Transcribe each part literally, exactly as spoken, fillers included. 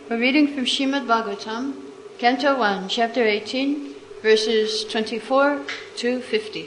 We're reading from Srimad Bhagavatam, Canto one, Chapter eighteen, verses twenty-four to fifty.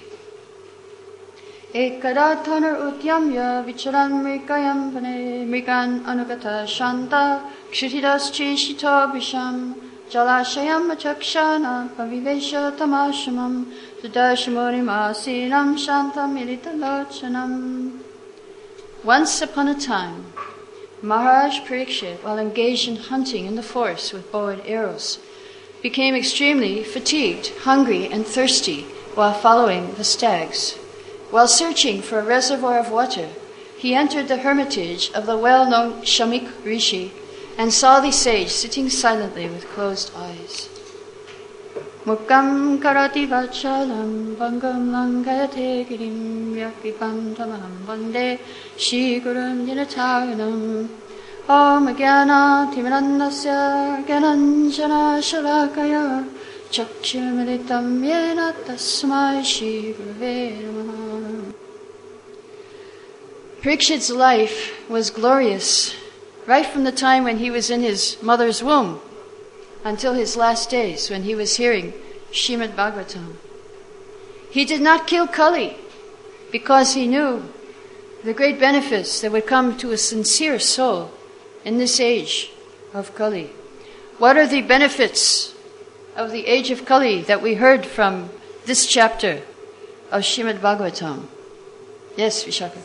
Ekada tanar utyamya vicharan mrikayam pane mrigan anugata shanta kshitidas chishita bisham jalashayam achakshana pavivesha tamashamam sudashamurim asinam shantam militalochanam. Once upon a time, Maharaj Parikshit, while engaged in hunting in the forest with bow and arrows, became extremely fatigued, hungry, and thirsty while following the stags. While searching for a reservoir of water, he entered the hermitage of the well-known Shamik Rishi and saw the sage sitting silently with closed eyes. Mukam karati vachalam bangam langayate girim yakvipam tamaham vande Shri Gurum Dinataranam Om Jnana Timirandasya Gyananjana Shalakaya Chakshurmilitam Yena Tasmai Shri Gurave Namaha. Parikshit's life was glorious right from the time when he was in his mother's womb until his last days when he was hearing Srimad Bhagavatam. He did not kill Kali because he knew the great benefits that would come to a sincere soul in this age of Kali. What are the benefits of the age of Kali that we heard from this chapter of Srimad Bhagavatam? Yes, Vishaka.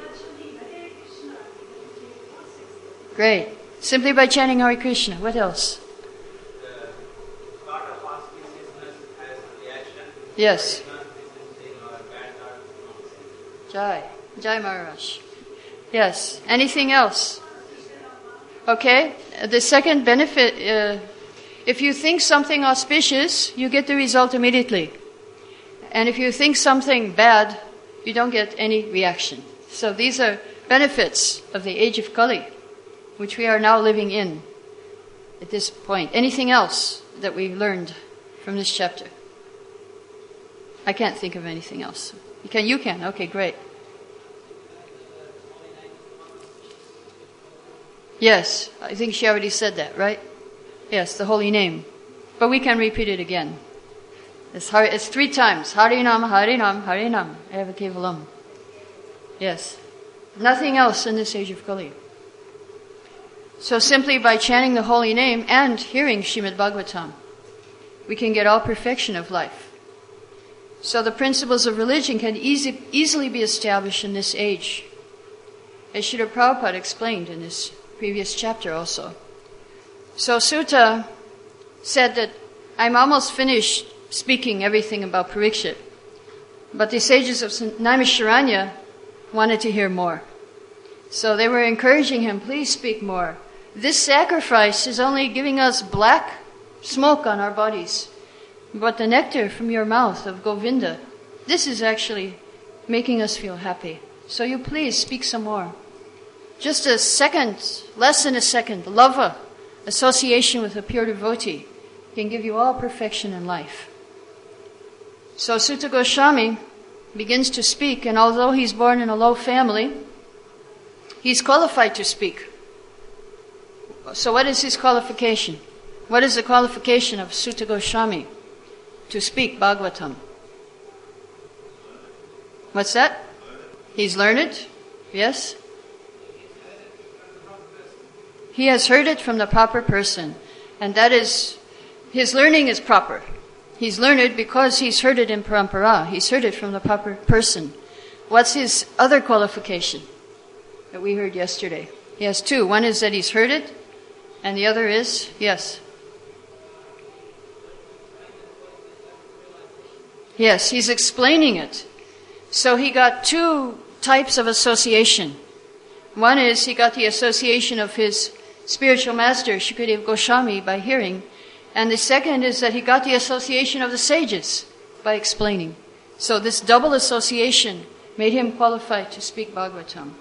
Great. Simply by chanting Hare Krishna. What else? Yes. Jai. Jai Maharaj. Yes. Anything else? Okay. The second benefit, uh, if you think something auspicious, you get the result immediately. And if you think something bad, you don't get any reaction. So these are benefits of the age of Kali, which we are now living in at this point. Anything else that we learned from this chapter? I can't think of anything else. You can? You can. Okay, great. Yes, I think she already said that, right? Yes, the holy name. But we can repeat it again. It's, Hari, it's three times. Harinam, Harinam, Harinam, Eva Kevalam. Yes. Nothing else in this age of Kali. So simply by chanting the holy name and hearing Srimad Bhagavatam, we can get all perfection of life. So the principles of religion can easy, easily be established in this age, as Srila Prabhupada explained in this previous chapter also. So Sutta said that I'm almost finished speaking everything about Parikshit, but the sages of Naimisharanya wanted to hear more. So they were encouraging him, please speak more. This sacrifice is only giving us black smoke on our bodies. But the nectar from your mouth of Govinda, this is actually making us feel happy. So you please speak some more. Just a second, less than a second, lava, association with a pure devotee, can give you all perfection in life. So Sutta Goswami begins to speak, and although he's born in a low family, he's qualified to speak. So what is his qualification? What is the qualification of Sutta Goswami to speak Bhagavatam? What's that? He's learned? Yes? He has heard it from the proper person. And that is, his learning is proper. He's learned because he's heard it in parampara. He's heard it from the proper person. What's his other qualification that we heard yesterday? He has two. One is that he's heard it, and the other is, yes. Yes, he's explaining it. So he got two types of association. One is he got the association of his spiritual master, Shukadeva Goswami, by hearing. And the second is that he got the association of the sages by explaining. So this double association made him qualified to speak Bhagavatam.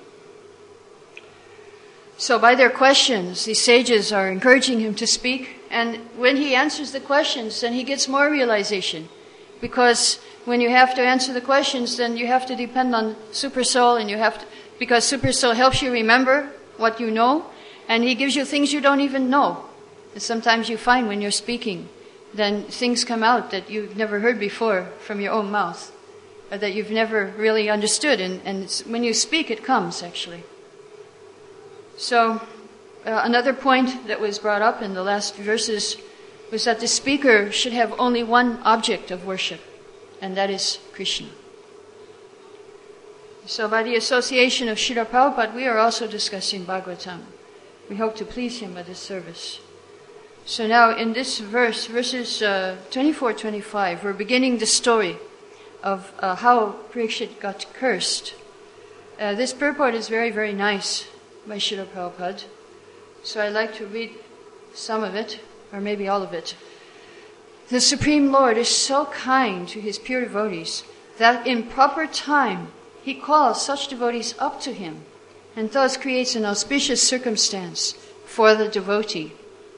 So by their questions, the sages are encouraging him to speak. And when he answers the questions, then he gets more realization. Because when you have to answer the questions, then you have to depend on Super Soul, and you have to, because Super Soul helps you remember what you know, and he gives you things you don't even know. And sometimes you find when you're speaking, then things come out that you've never heard before from your own mouth, or that you've never really understood. And, and it's, when you speak, it comes, actually. So, uh, another point that was brought up in the last verses was that the speaker should have only one object of worship, and that is Krishna. So by the association of Srila Prabhupada, we are also discussing Bhagavatam. We hope to please him by this service. So now in this verse, verses uh, twenty-four twenty-five, we're beginning the story of uh, how Parikshit got cursed. Uh, this purport is very, very nice by Srila Prabhupada. So I'd like to read some of it, or maybe all of it. The Supreme Lord is so kind to his pure devotees that in proper time he calls such devotees up to him and thus creates an auspicious circumstance for the devotee.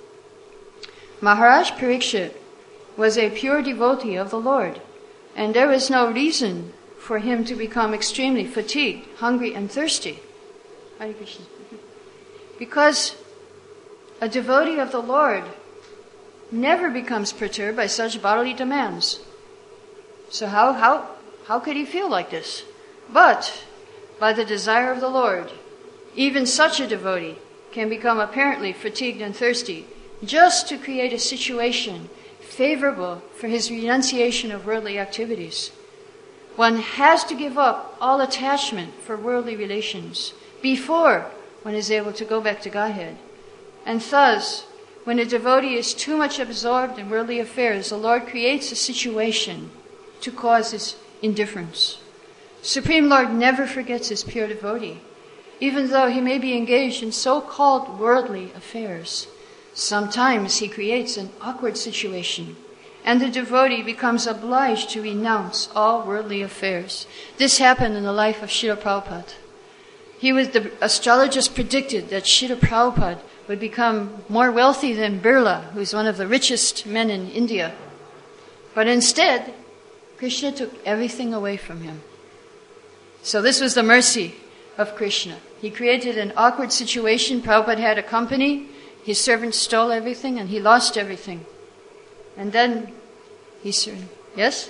Maharaj Parikshit was a pure devotee of the Lord, and there was no reason for him to become extremely fatigued, hungry, and thirsty. Hare Krishna. Because a devotee of the Lord never becomes perturbed by such bodily demands. So how, how, how could he feel like this? But by the desire of the Lord, even such a devotee can become apparently fatigued and thirsty just to create a situation favorable for his renunciation of worldly activities. One has to give up all attachment for worldly relations before one is able to go back to Godhead. And thus, when a devotee is too much absorbed in worldly affairs, the Lord creates a situation to cause his indifference. Supreme Lord never forgets his pure devotee, even though he may be engaged in so-called worldly affairs. Sometimes he creates an awkward situation, and the devotee becomes obliged to renounce all worldly affairs. This happened in the life of Srila Prabhupada. He was, the astrologers predicted that Srila Prabhupada would become more wealthy than Birla, who's one of the richest men in India. But instead, Krishna took everything away from him. So this was the mercy of Krishna. He created an awkward situation. Prabhupada had a company. His servants stole everything and he lost everything. And then he said, yes?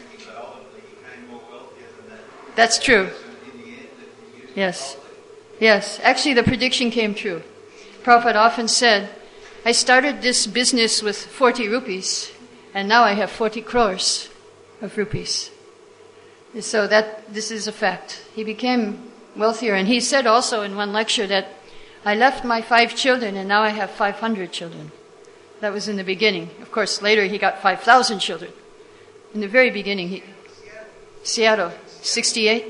That's true. Yes. Yes. Actually, the prediction came true. Prabhupada often said, I started this business with forty rupees and now I have forty crores of rupees. So that this is a fact. He became wealthier, and he said also in one lecture that I left my five children and now I have five hundred children. That was in the beginning. Of course, later he got five thousand children. In the very beginning, he, Seattle, sixty-eight.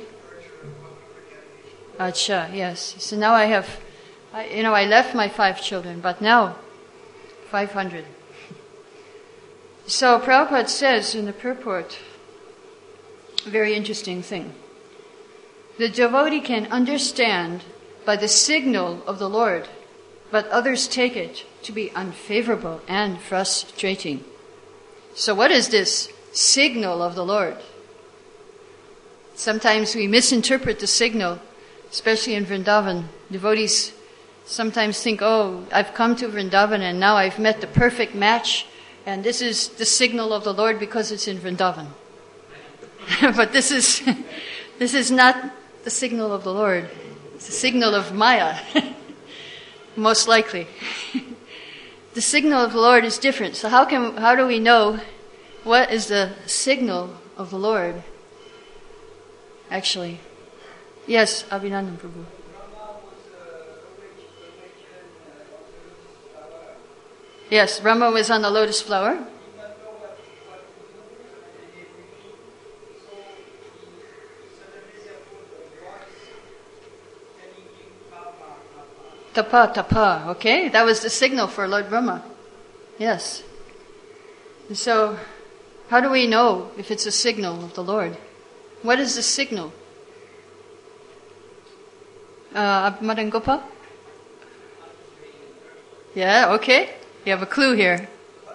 Acha, yes. So now I have, I, you know, I left my five children, but now five hundred. So Prabhupada says in the purport, a very interesting thing. The devotee can understand by the signal of the Lord, but others take it to be unfavorable and frustrating. So what is this signal of the Lord? Sometimes we misinterpret the signal, especially in Vrindavan. Devotees sometimes think, oh, I've come to Vrindavan and now I've met the perfect match, and this is the signal of the Lord because it's in Vrindavan. But this is this is not the signal of the Lord. It's the signal of Maya, most likely. The signal of the Lord is different. So how can how do we know what is the signal of the Lord? Actually, yes, Abhinandan Prabhu. Yes, Rama was on the lotus flower. Tapa, tapa, okay? That was the signal for Lord Brahma. Yes. And so, how do we know if it's a signal of the Lord? What is the signal? Uh, Madan Gopal? Yeah, okay. You have a clue here.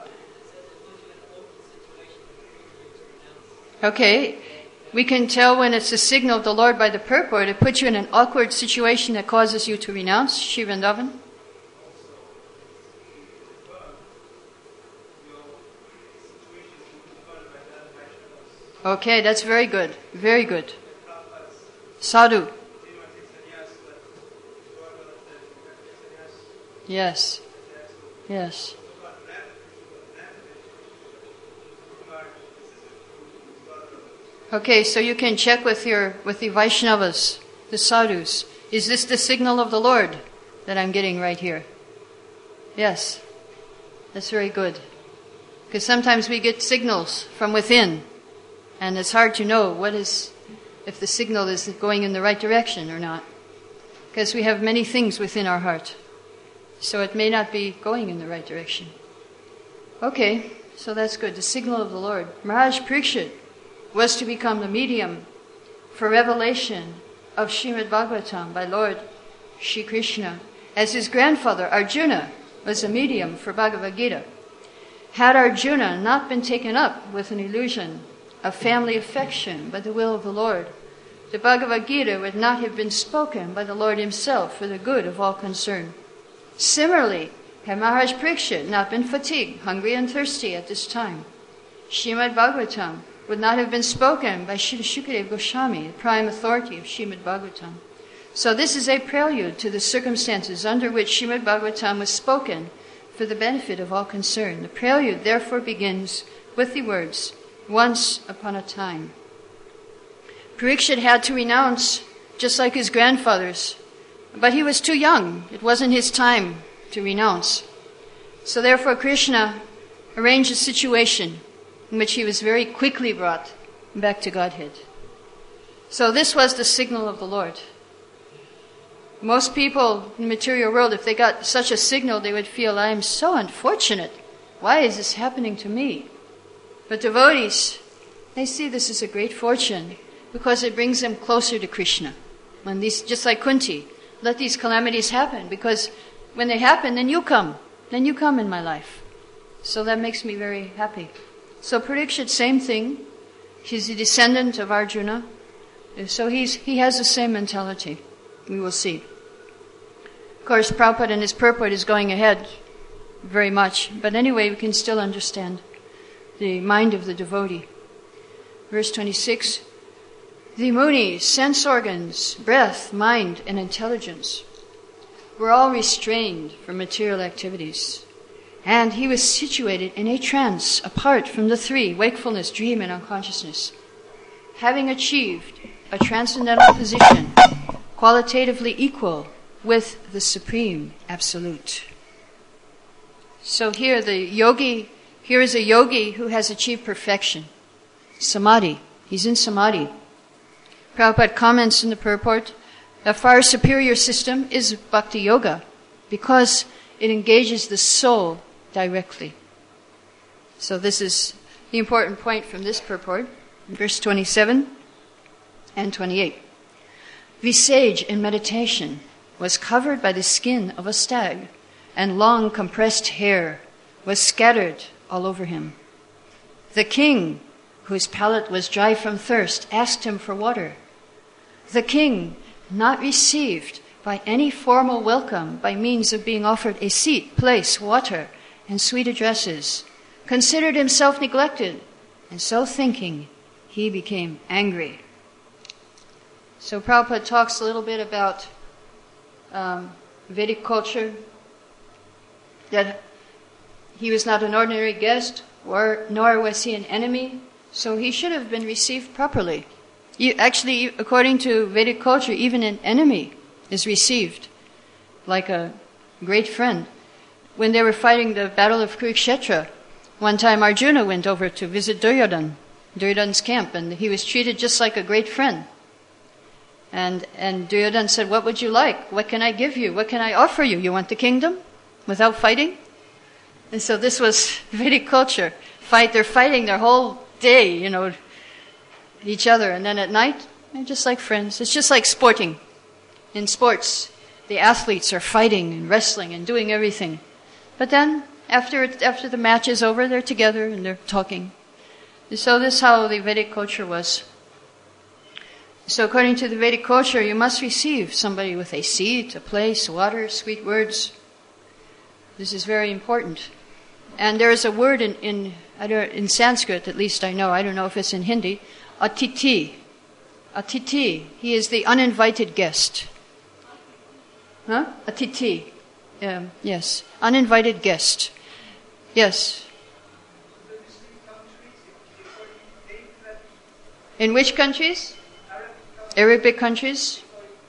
Okay. We can tell when it's a signal of the Lord by the purport. It puts you in an awkward situation that causes you to renounce Shri Vrindavan. Okay, that's very good. Very good. Sadhu. Yes. Yes. Okay, so you can check with your with the Vaishnavas, the sadhus. Is this the signal of the Lord that I'm getting right here? Yes. That's very good. Because sometimes we get signals from within, and it's hard to know what is if the signal is going in the right direction or not. Because we have many things within our heart. So it may not be going in the right direction. Okay, so that's good. The signal of the Lord. Maharaj Parikshit was to become the medium for revelation of Srimad Bhagavatam by Lord Shri Krishna, as his grandfather Arjuna was a medium for Bhagavad Gita. Had Arjuna not been taken up with an illusion of family affection by the will of the Lord, the Bhagavad Gita would not have been spoken by the Lord himself for the good of all concerned. Similarly, had Maharaj Parikshit not been fatigued, hungry and thirsty at this time, Srimad Bhagavatam would not have been spoken by Srila Shukadeva Goswami, the prime authority of Srimad Bhagavatam. So this is a prelude to the circumstances under which Srimad Bhagavatam was spoken for the benefit of all concerned. The prelude therefore begins with the words, once upon a time. Parikshit had to renounce, just like his grandfathers, but he was too young. It wasn't his time to renounce. So therefore Krishna arranged a situation in which he was very quickly brought back to Godhead. So this was the signal of the Lord. Most people in the material world, if they got such a signal, they would feel, I am so unfortunate. Why is this happening to me? But devotees, they see this as a great fortune because it brings them closer to Krishna. When these, just like Kunti, let these calamities happen, because when they happen, then you come. Then you come in my life. So that makes me very happy. So Parikshit, same thing. He's a descendant of Arjuna. So he's, he has the same mentality. We will see. Of course, Prabhupada in his purport is going ahead very much. But anyway, we can still understand the mind of the devotee. Verse twenty-six. The Munis, sense organs, breath, mind, and intelligence were all restrained from material activities. And he was situated in a trance apart from the three, wakefulness, dream, and unconsciousness, having achieved a transcendental position qualitatively equal with the Supreme Absolute. So here the yogi, here is a yogi who has achieved perfection. Samadhi. He's in Samadhi. Prabhupada comments in the purport, a far superior system is Bhakti Yoga because it engages the soul directly. So this is the important point from this purport, verse twenty-seven and twenty-eight. The sage in meditation was covered by the skin of a stag, and long compressed hair was scattered all over him. The king, whose palate was dry from thirst, asked him for water. The king, not received by any formal welcome by means of being offered a seat, place, water, and sweet addresses, considered himself neglected, and so thinking, he became angry. So Prabhupada talks a little bit about um, Vedic culture, that he was not an ordinary guest, or, nor was he an enemy, so he should have been received properly. You, actually, according to Vedic culture, even an enemy is received like a great friend. When they were fighting the Battle of Kurukshetra, one time Arjuna went over to visit Duryodhana, Duryodhana's camp, and he was treated just like a great friend. And, and Duryodhana said, what would you like? What can I give you? What can I offer you? You want the kingdom without fighting? And so this was Vedic culture. Fight, they're fighting their whole day, you know, each other. And then at night, they're just like friends. It's just like sporting. In sports, the athletes are fighting and wrestling and doing everything. But then, after it, after the match is over, they're together and they're talking. So this is how the Vedic culture was. So according to the Vedic culture, you must receive somebody with a seat, a place, water, sweet words. This is very important. And there is a word in, in, I don't, in Sanskrit, at least I know, I don't know if it's in Hindi, Atiti. Atiti. He is the uninvited guest. Huh? Atiti. Um, yes. Uninvited guest. Yes. In which countries? Arabic countries?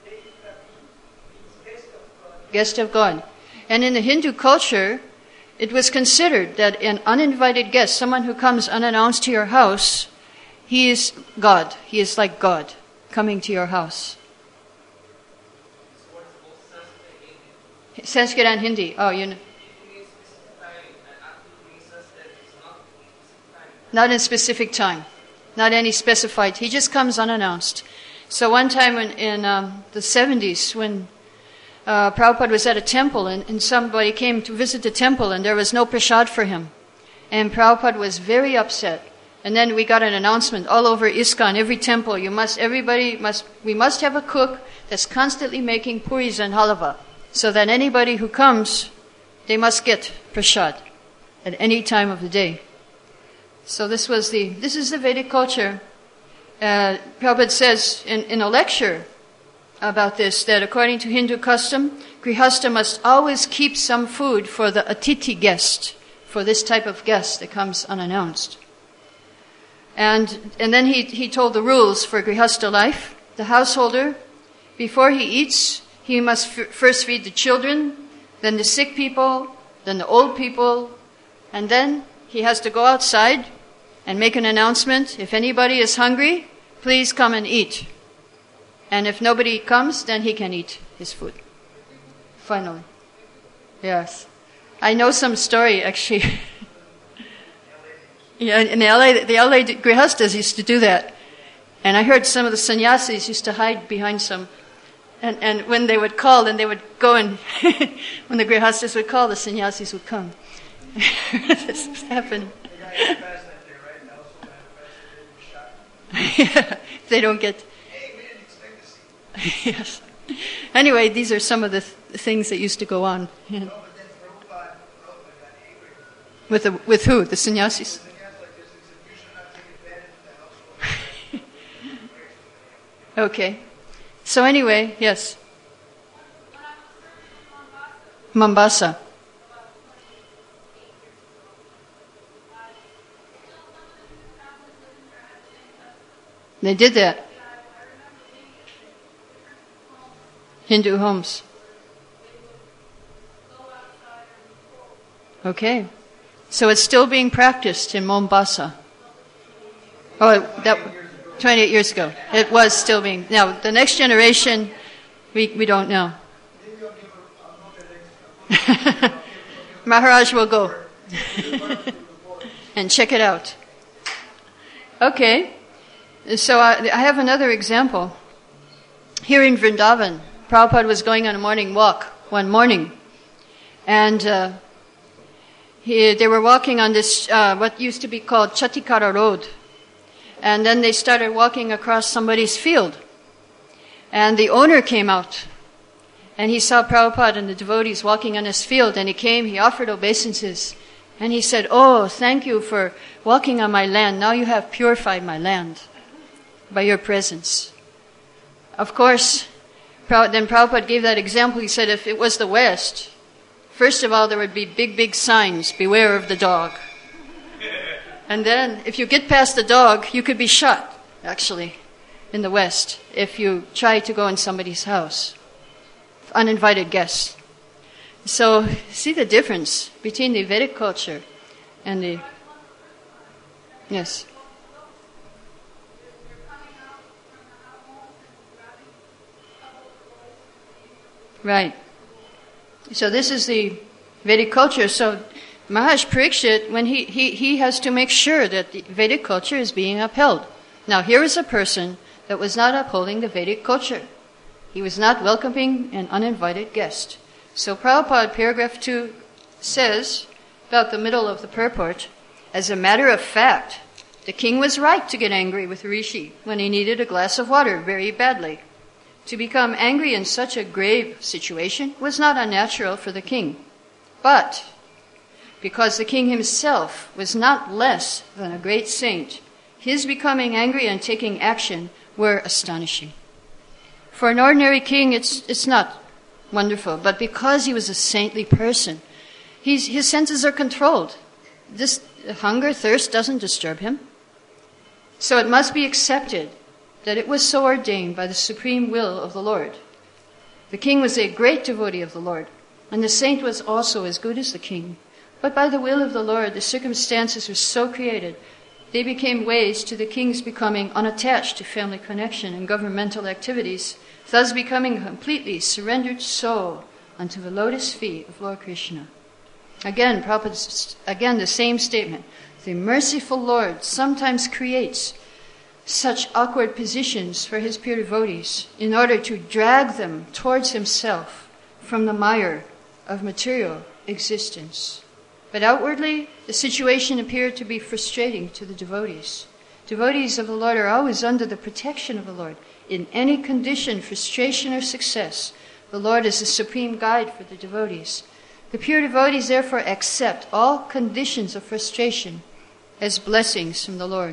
Guest of God. And in the Hindu culture, it was considered that an uninvited guest, someone who comes unannounced to your house, he is God. He is like God coming to your house. Sanskrit and Hindi. Oh, you know. Not in specific time. Not any specified. He just comes unannounced. So one time in, in um, the seventies, when uh, Prabhupada was at a temple, and, and somebody came to visit the temple, and there was no prasad for him. And Prabhupada was very upset. And then we got an announcement all over ISKCON, every temple, you must, everybody must, we must have a cook that's constantly making puris and halava, so that anybody who comes, they must get prasad at any time of the day. So this was the, this is the Vedic culture. Uh, Prabhupada says in, in a lecture about this, that according to Hindu custom, Grihastha must always keep some food for the Atiti guest, for this type of guest that comes unannounced. And, and then he, he told the rules for Grihastha life. The householder, before he eats, he must f- first feed the children, then the sick people, then the old people, and then he has to go outside and make an announcement. If anybody is hungry, please come and eat. And if nobody comes, then he can eat his food. Finally. Yes. I know some story, actually. Yeah, in the L A, the L A Grihasthas used to do that. And I heard some of the sannyasis used to hide behind some. And, and when they would call, then they would go and, when the Grihasthas would call, the sannyasis would come. This was happening. Yeah, they don't get. Yes. Anyway, these are some of the th- things that used to go on. Yeah. With the, with who? The sannyasis? Okay. So anyway, yes. Mombasa. They did that. Hindu homes. Okay. So it's still being practiced in Mombasa. Oh, that twenty-eight years ago. It was still being. Now, the next generation, we we don't know. Maharaj will go and check it out. Okay. So I, I have another example. Here in Vrindavan, Prabhupada was going on a morning walk one morning, and uh, he, they were walking on this, uh, what used to be called Chatikara Road. And then they started walking across somebody's field. And the owner came out, and he saw Prabhupada and the devotees walking on his field, and he came, he offered obeisances, and he said, "Oh, thank you for walking on my land. Now you have purified my land by your presence." Of course, then Prabhupada gave that example. He said if it was the West, first of all, there would be big, big signs, "Beware of the dog." And then, if you get past the dog, you could be shot, actually, in the West, if you try to go in somebody's house. Uninvited guests. So, see the difference between the Vedic culture and the... Yes. Right. So this is the Vedic culture. So Maharaj Parikshit, when he, he, he has to make sure that the Vedic culture is being upheld. Now here is a person that was not upholding the Vedic culture. He was not welcoming an uninvited guest. So Prabhupada, paragraph two, says, about the middle of the purport, as a matter of fact, the king was right to get angry with Rishi when he needed a glass of water very badly. To become angry in such a grave situation was not unnatural for the king. But because the king himself was not less than a great saint, his becoming angry and taking action were astonishing. For an ordinary king, it's it's not wonderful, but because he was a saintly person, he's, his senses are controlled. This hunger, thirst doesn't disturb him. So it must be accepted that it was so ordained by the supreme will of the Lord. The king was a great devotee of the Lord, and the saint was also as good as the king. But by the will of the Lord, the circumstances were so created, they became ways to the king's becoming unattached to family connection and governmental activities, thus becoming a completely surrendered soul unto the lotus feet of Lord Krishna. Again, Prabhupada, again the same statement. The merciful Lord sometimes creates such awkward positions for his pure devotees in order to drag them towards himself from the mire of material existence. But outwardly, the situation appeared to be frustrating to the devotees. Devotees of the Lord are always under the protection of the Lord. In any condition, frustration or success, the Lord is the supreme guide for the devotees. The pure devotees therefore accept all conditions of frustration as blessings from the Lord.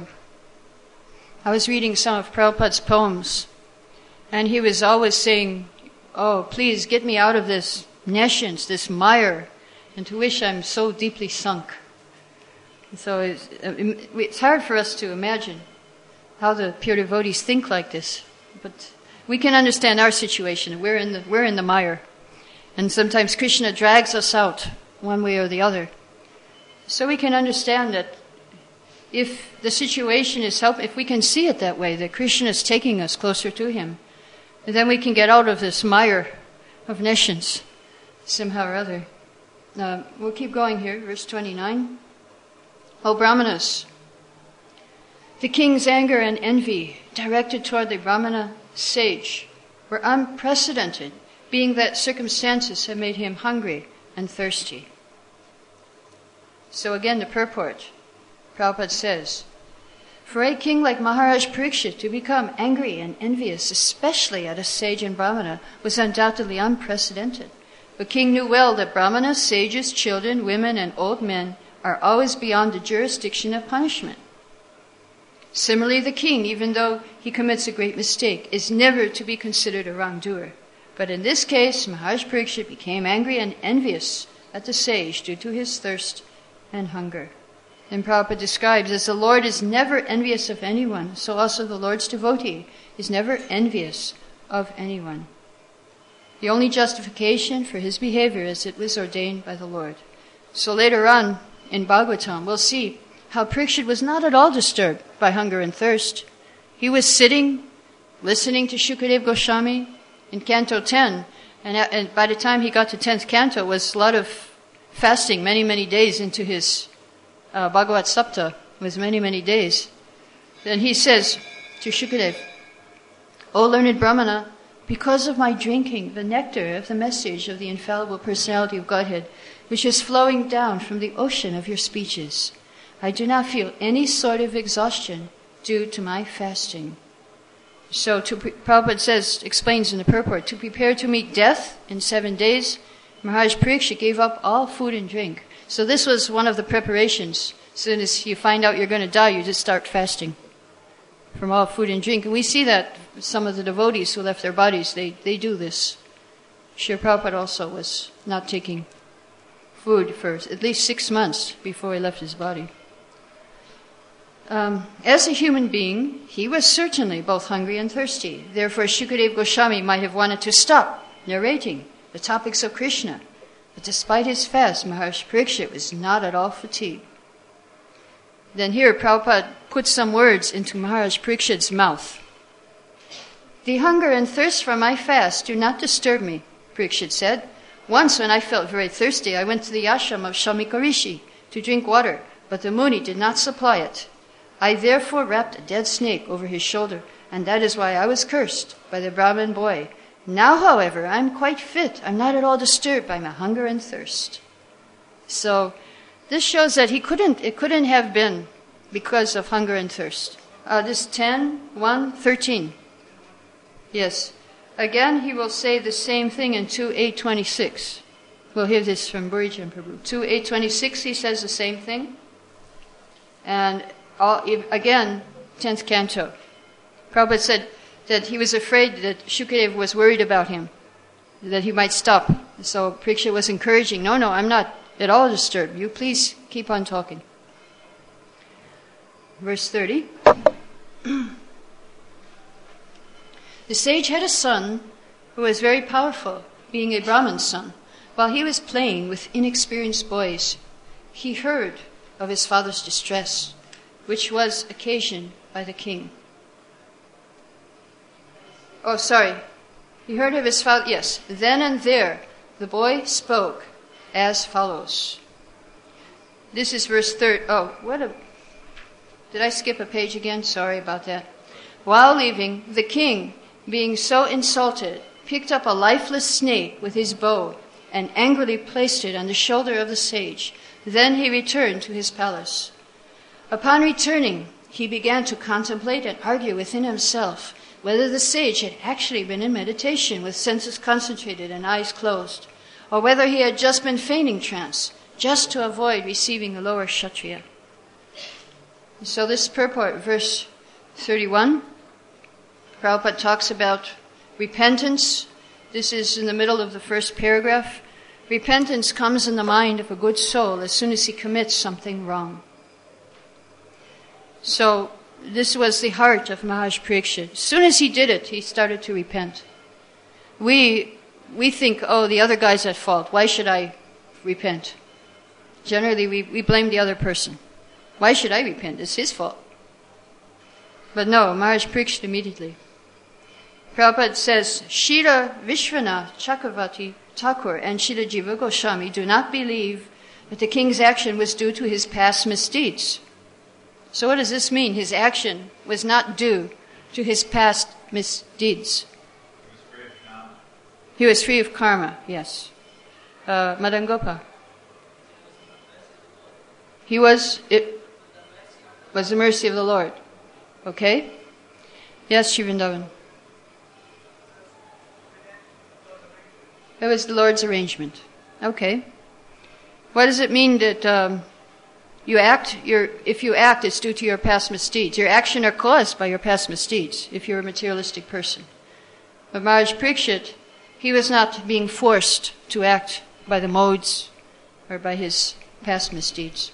I was reading some of Prabhupada's poems, and he was always saying, oh, please get me out of this nescience, this mire, into which I'm so deeply sunk. And so it's, it's hard for us to imagine how the pure devotees think like this, but we can understand our situation. We're in the, we're in the mire, and sometimes Krishna drags us out one way or the other. So we can understand that if the situation is help, if we can see it that way, that Krishna is taking us closer to him, then we can get out of this mire of nescience somehow or other. Uh, we'll keep going here, verse twenty-nine. O Brahmanas, the king's anger and envy directed toward the Brahmana sage were unprecedented, being that circumstances had made him hungry and thirsty. So again, the purport. Prabhupada says, for a king like Maharaj Parikshit to become angry and envious, especially at a sage and Brahmana, was undoubtedly unprecedented. The king knew well that Brahmanas, sages, children, women, and old men are always beyond the jurisdiction of punishment. Similarly, the king, even though he commits a great mistake, is never to be considered a wrongdoer. But in this case, Maharaj Parikshit became angry and envious at the sage due to his thirst and hunger. And Prabhupada describes, as the Lord is never envious of anyone, so also the Lord's devotee is never envious of anyone. The only justification for his behavior is it was ordained by the Lord. So later on in Bhagavatam, we'll see how Parikshit was not at all disturbed by hunger and thirst. He was sitting, listening to Shukadeva Goswami in Canto ten, and, and by the time he got to tenth Canto, was a lot of fasting, many, many days into his uh, Bhagavat Sapta, was many, many days. Then he says to Shukadeva, O learned Brahmana, because of my drinking the nectar of the message of the infallible personality of Godhead, which is flowing down from the ocean of your speeches, I do not feel any sort of exhaustion due to my fasting. So to, Prabhupada says, explains in the purport, to prepare to meet death in seven days, Maharaj Parikshit gave up all food and drink. So this was one of the preparations. As soon as you find out you're going to die, you just start fasting from all food and drink. And we see that some of the devotees who left their bodies, they, they do this. Srila Prabhupada also was not taking food for at least six months before he left his body. Um, as a human being, he was certainly both hungry and thirsty. Therefore, Shukadeva Goswami might have wanted to stop narrating the topics of Krishna. But despite his fast, Maharaj Parikshit was not at all fatigued. Then here, Prabhupada put some words into Maharaj Parikshit's mouth. The hunger and thirst from my fast do not disturb me, Parikshit said. Once when I felt very thirsty, I went to the ashram of Shamika Rishi to drink water, but the Muni did not supply it. I therefore wrapped a dead snake over his shoulder, and that is why I was cursed by the Brahmin boy. Now, however, I am quite fit. I'm not at all disturbed by my hunger and thirst. So this shows that he couldn't, it couldn't have been because of hunger and thirst. Uh, this ten, one, thirteen. Yes. Again, he will say the same thing in two eight twenty-six. We'll hear this from Burijan Prabhu. two eight twenty-six, he says the same thing. And all, again, tenth canto. Prabhupada said that he was afraid that Shukadeva was worried about him, that he might stop. So Parikshit was encouraging, no, no, I'm not at all disturbed. You please keep on talking. Verse thirty. The sage had a son who was very powerful, being a Brahmin's son. While he was playing with inexperienced boys, he heard of his father's distress, which was occasioned by the king. Oh, sorry. He heard of his father, yes. Then and there, the boy spoke as follows. This is verse thirty. Oh, what a... Did I skip a page again? Sorry about that. While leaving, the king, being so insulted, picked up a lifeless snake with his bow and angrily placed it on the shoulder of the sage. Then he returned to his palace. Upon returning, he began to contemplate and argue within himself whether the sage had actually been in meditation with senses concentrated and eyes closed, or whether he had just been feigning trance, just to avoid receiving the lower kshatriya. So this purport, verse thirty-one, Prabhupada talks about repentance. This is in the middle of the first paragraph. Repentance comes in the mind of a good soul as soon as he commits something wrong. So this was the heart of Maharaj Parikshit. As soon as he did it, he started to repent. We we think, oh, the other guy's at fault. Why should I repent? Generally, we, we blame the other person. Why should I repent? It's his fault. But no, Maharaj Parikshit immediately. Prabhupada says, Srila Vishwanath Chakravarti Thakur and Srila Jiva Goswami do not believe that the king's action was due to his past misdeeds. So what does this mean? His action was not due to his past misdeeds. He was free of karma, yes. Uh, Madan Gopal. He was, it was the mercy of the Lord. Okay? Yes, Shri Vrindavan. It was the Lord's arrangement. Okay. What does it mean that um, you act? Your, if you act, it's due to your past misdeeds. Your action are caused by your past misdeeds, if you're a materialistic person. But Maharaj Parikshit, he was not being forced to act by the modes or by his past misdeeds.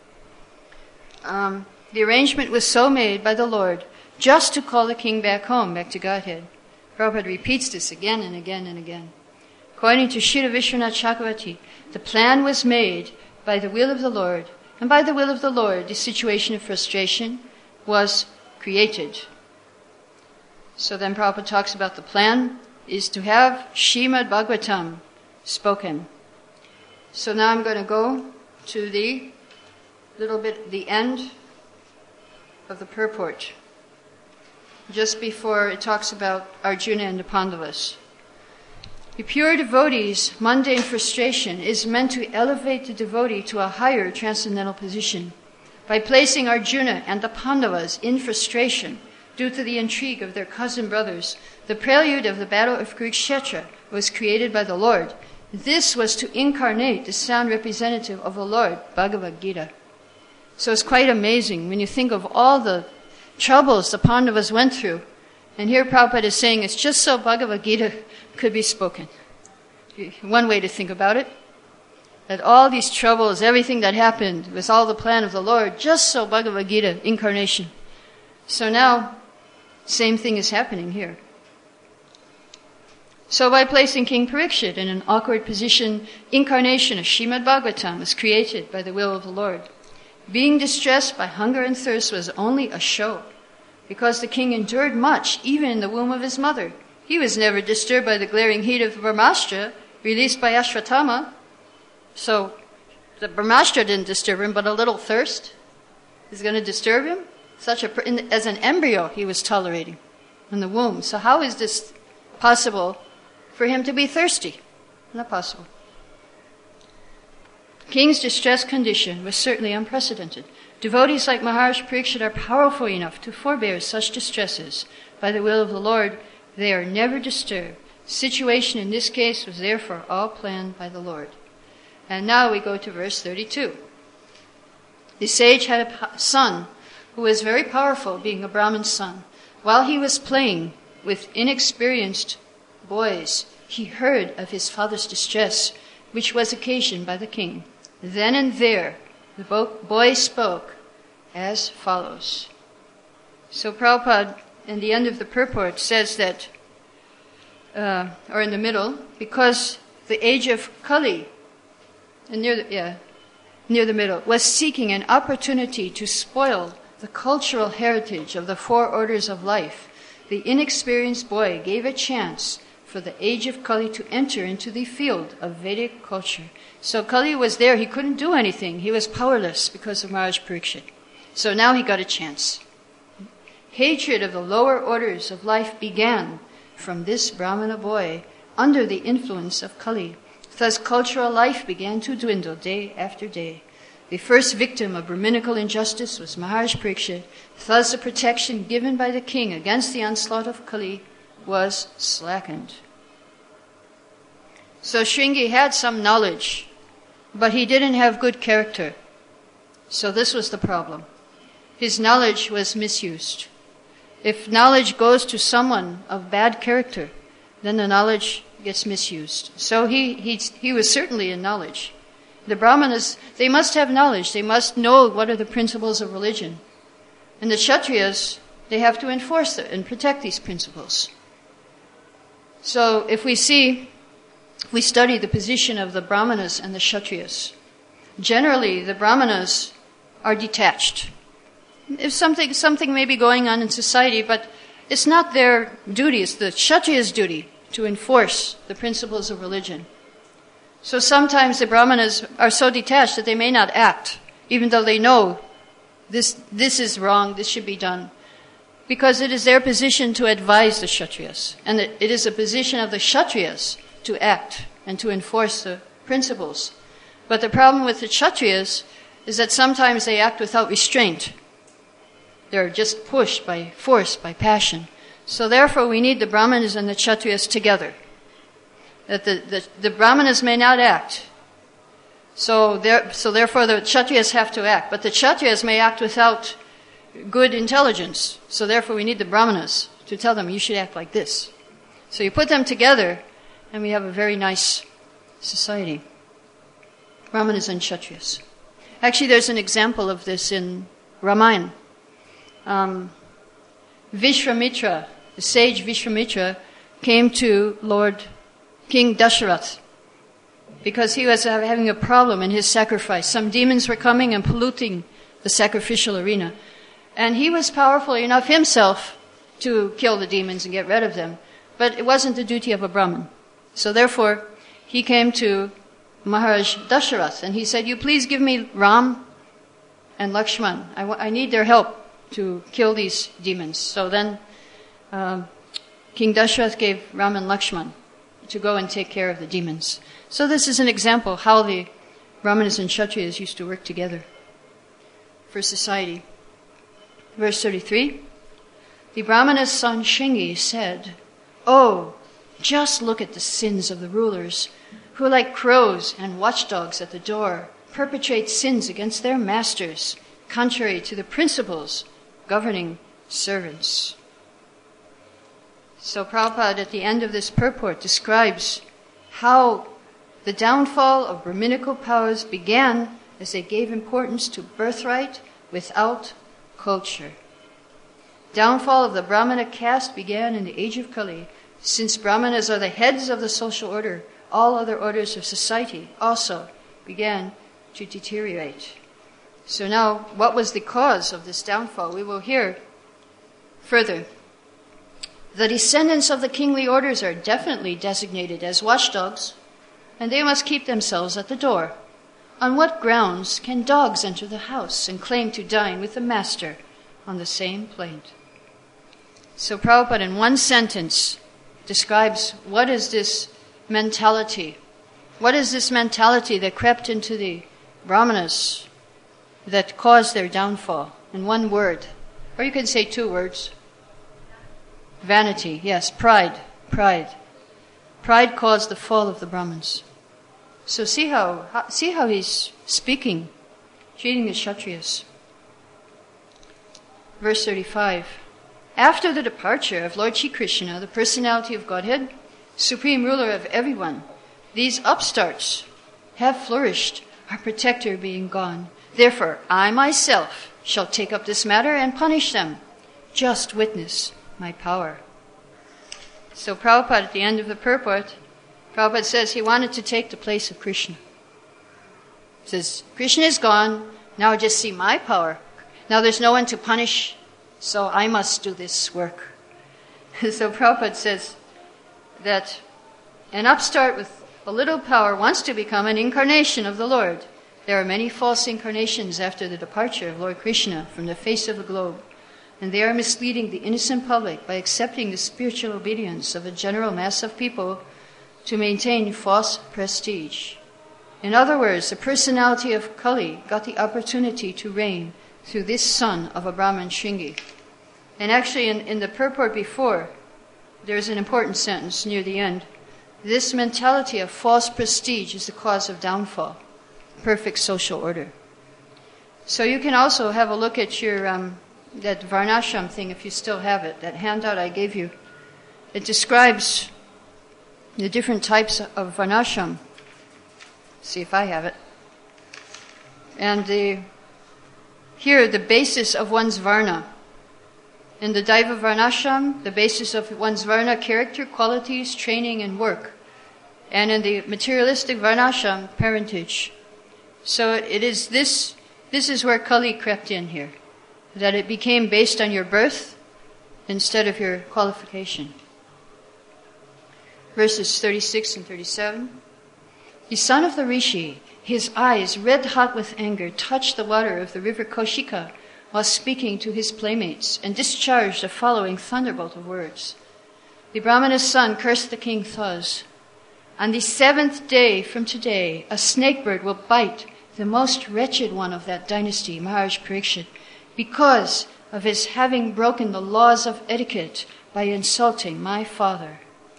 Um, the arrangement was so made by the Lord just to call the king back home, back to Godhead. Prabhupada repeats this again and again and again. According to Srila Vishwanath Chakravarti, the plan was made by the will of the Lord, and by the will of the Lord, the situation of frustration was created. So then Prabhupada talks about the plan is to have Srimad Bhagavatam spoken. So now I'm going to go to the little bit, the end of the purport, just before it talks about Arjuna and the Pandavas. The pure devotee's mundane frustration is meant to elevate the devotee to a higher transcendental position. By placing Arjuna and the Pandavas in frustration due to the intrigue of their cousin brothers, the prelude of the battle of Kurukshetra was created by the Lord. This was to incarnate the sound representative of the Lord, Bhagavad Gita. So it's quite amazing when you think of all the troubles the Pandavas went through. And here Prabhupada is saying it's just so Bhagavad Gita could be spoken. One way to think about it, that all these troubles, everything that happened was all the plan of the Lord, just so Bhagavad Gita incarnation. So now, same thing is happening here. So by placing King Parikshit in an awkward position, incarnation of Srimad Bhagavatam was created by the will of the Lord. Being distressed by hunger and thirst was only a show, because the king endured much, even in the womb of his mother. He was never disturbed by the glaring heat of Brahmastra, released by Ashwatthama. So the Brahmastra didn't disturb him, but a little thirst is going to disturb him? Such a, as an embryo he was tolerating in the womb. So how is this possible for him to be thirsty? Not possible. King's distressed condition was certainly unprecedented. Devotees like Maharaj Parikshit are powerful enough to forbear such distresses. By the will of the Lord, they are never disturbed. The situation in this case was therefore all planned by the Lord. And now we go to verse thirty-two. The sage had a son who was very powerful, being a Brahmin son. While he was playing with inexperienced boys, he heard of his father's distress, which was occasioned by the king. Then and there, the boy spoke as follows. So Prabhupada, in the end of the purport, says that, uh, or in the middle, because the age of Kali, and near the, yeah, near the middle, was seeking an opportunity to spoil the cultural heritage of the four orders of life, the inexperienced boy gave a chance for the age of Kali to enter into the field of Vedic culture. So Kali was there, he couldn't do anything, he was powerless because of Maharaj Parikshit. So now he got a chance. Hatred of the lower orders of life began from this Brahmana boy under the influence of Kali. Thus cultural life began to dwindle day after day. The first victim of Brahminical injustice was Maharaj Parikshit. Thus the protection given by the king against the onslaught of Kali was slackened. So Shringi had some knowledge, but he didn't have good character. So this was the problem. His knowledge was misused. If knowledge goes to someone of bad character, then the knowledge gets misused. So he, he, he was certainly in knowledge. The Brahmanas, they must have knowledge. They must know what are the principles of religion. And the Kshatriyas, they have to enforce it and protect these principles. So if we see, we study the position of the Brahmanas and the Kshatriyas. Generally, the Brahmanas are detached. If something, something may be going on in society, but it's not their duty, it's the Kshatriya's duty to enforce the principles of religion. So sometimes the Brahmanas are so detached that they may not act, even though they know this, this is wrong, this should be done. Because it is their position to advise the Kshatriyas. And it, it is a position of the Kshatriyas to act and to enforce the principles. But the problem with the Kshatriyas is that sometimes they act without restraint. They're just pushed by force, by passion. So therefore we need the Brahmanas and the Kshatriyas together. That the, the, the Brahmanas may not act. So, there, so therefore the Kshatriyas have to act. But the Kshatriyas may act without good intelligence. So therefore we need the Brahmanas to tell them, you should act like this. So you put them together and we have a very nice society. Brahmanas and Kshatriyas. Actually there's an example of this in Ramayana. Um, Vishwamitra, the sage Vishwamitra, came to Lord King Dasharath because he was having a problem in his sacrifice. Some demons were coming and polluting the sacrificial arena. And he was powerful enough himself to kill the demons and get rid of them. But it wasn't the duty of a Brahmin. So therefore, he came to Maharaj Dasharath and he said, you please give me Ram and Lakshman. I, w- I need their help to kill these demons. So then um, King Dasharath gave Ram and Lakshman to go and take care of the demons. So this is an example how the Brahmanas and Kshatriyas used to work together for society. Verse thirty-three, the Brahmana's son Shringi said, oh, just look at the sins of the rulers who like crows and watchdogs at the door perpetrate sins against their masters, contrary to the principles governing servants. So Prabhupada at the end of this purport describes how the downfall of Brahminical powers began as they gave importance to birthright without culture. Downfall of the Brahmana caste began in the age of Kali. Since Brahmanas are the heads of the social order, all other orders of society also began to deteriorate. So now, what was the cause of this downfall? We will hear further. The descendants of the kingly orders are definitely designated as watchdogs, and they must keep themselves at the door. On what grounds can dogs enter the house and claim to dine with the master on the same plate? So Prabhupada in one sentence describes what is this mentality. What is this mentality that crept into the Brahmanas that caused their downfall? In one word. Or you can say two words. Vanity, yes, pride, pride. Pride caused the fall of the Brahmins. So see how, how see how he's speaking, treating the Kshatriyas. Verse thirty-five. After the departure of Lord Shri Krishna, the personality of Godhead, supreme ruler of everyone, these upstarts have flourished, our protector being gone. Therefore, I myself shall take up this matter and punish them. Just witness my power. So Prabhupada, at the end of the purport, Prabhupada says he wanted to take the place of Krishna. He says, Krishna is gone, now just see my power. Now there's no one to punish, so I must do this work. So Prabhupada says that an upstart with a little power wants to become an incarnation of the Lord. There are many false incarnations after the departure of Lord Krishna from the face of the globe, and they are misleading the innocent public by accepting the spiritual obedience of a general mass of people to maintain false prestige. In other words, the personality of Kali got the opportunity to reign through this son of a Brahman Shringi. And actually in, in the purport before, there's an important sentence near the end. This mentality of false prestige is the cause of downfall, perfect social order. So you can also have a look at your um, that Varnashram thing if you still have it, that handout I gave you. It describes the different types of Varnashram. See if I have it. And the here, the basis of one's Varna. In the Daiva Varnashram, the basis of one's Varna, character, qualities, training, and work. And in the materialistic Varnashram, parentage. So it is this, this is where Kali crept in here. That it became based on your birth instead of your qualification. Verses thirty-six and thirty-seven. The son of the Rishi, his eyes red hot with anger, touched the water of the river Kaushika while speaking to his playmates and discharged the following thunderbolt of words. The Brahmana's son cursed the king thus, on the seventh day from today, a snake bird will bite the most wretched one of that dynasty, Maharaj Parikshit, because of his having broken the laws of etiquette by insulting my father.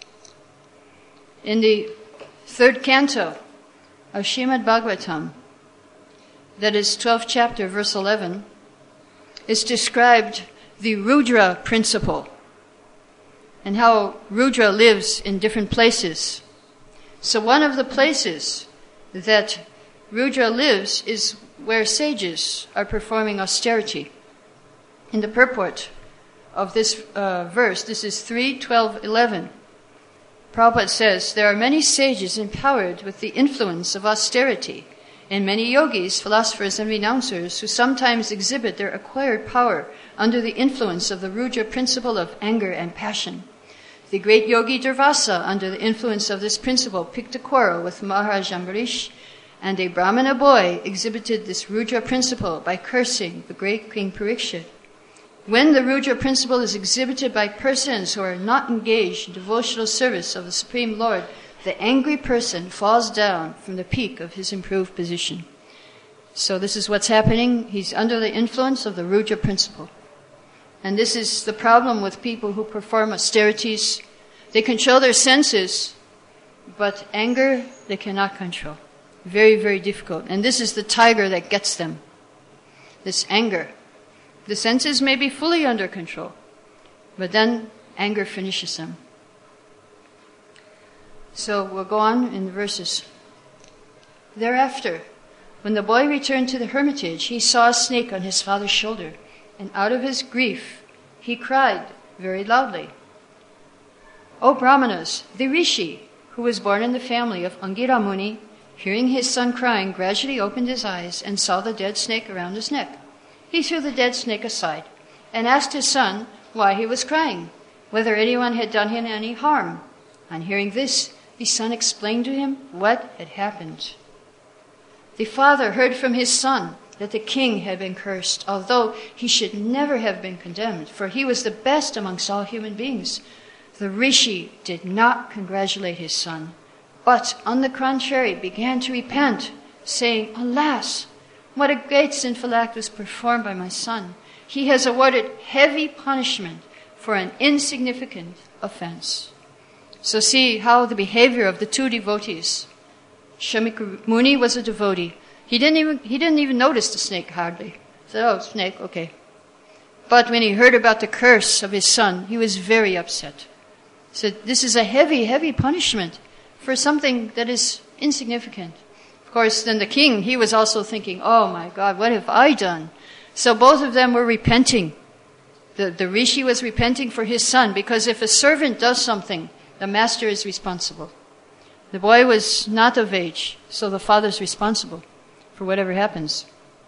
In the third canto of Srimad Bhagavatam, that is twelfth chapter, verse eleven, is described the Rudra principle and how Rudra lives in different places. So one of the places that Rudra lives is where sages are performing austerity. In the purport of this uh, verse, this is three twelve eleven. Prabhupada says, there are many sages empowered with the influence of austerity, and many yogis, philosophers, and renouncers who sometimes exhibit their acquired power under the influence of the Rudra principle of anger and passion. The great yogi Durvasa, under the influence of this principle, picked a quarrel with Maharaj Ambarish, and a Brahmana boy exhibited this Rudra principle by cursing the great King Parikshit. When the Rudra principle is exhibited by persons who are not engaged in devotional service of the Supreme Lord, the angry person falls down from the peak of his improved position. So this is what's happening. He's under the influence of the Rudra principle. And this is the problem with people who perform austerities. They control their senses, but anger they cannot control. Very, very difficult. And this is the tiger that gets them. This anger. The senses may be fully under control, but then anger finishes them. So we'll go on in the verses. Thereafter, when the boy returned to the hermitage, he saw a snake on his father's shoulder, and out of his grief he cried very loudly, O Brahmanas, the Rishi, who was born in the family of Angira Muni, hearing his son crying, gradually opened his eyes and saw the dead snake around his neck. He threw the dead snake aside and asked his son why he was crying, whether anyone had done him any harm. On hearing this, the son explained to him what had happened. The father heard from his son that the king had been cursed, although he should never have been condemned, for he was the best amongst all human beings. The Rishi did not congratulate his son, but on the contrary began to repent, saying, Alas! What a great sinful act was performed by my son. He has awarded heavy punishment for an insignificant offense. So see how the behavior of the two devotees Shamika Muni was a devotee. He didn't even he didn't even notice the snake hardly. He said, "Oh, snake, okay." But when he heard about the curse of his son, he was very upset. He said, "This is a heavy, heavy punishment for something that is insignificant." Of course, then the king, he was also thinking, "Oh my God, what have I done?" So both of them were repenting. The, the rishi was repenting for his son, because if a servant does something, the master is responsible. The boy was not of age, so the father's responsible for whatever happens.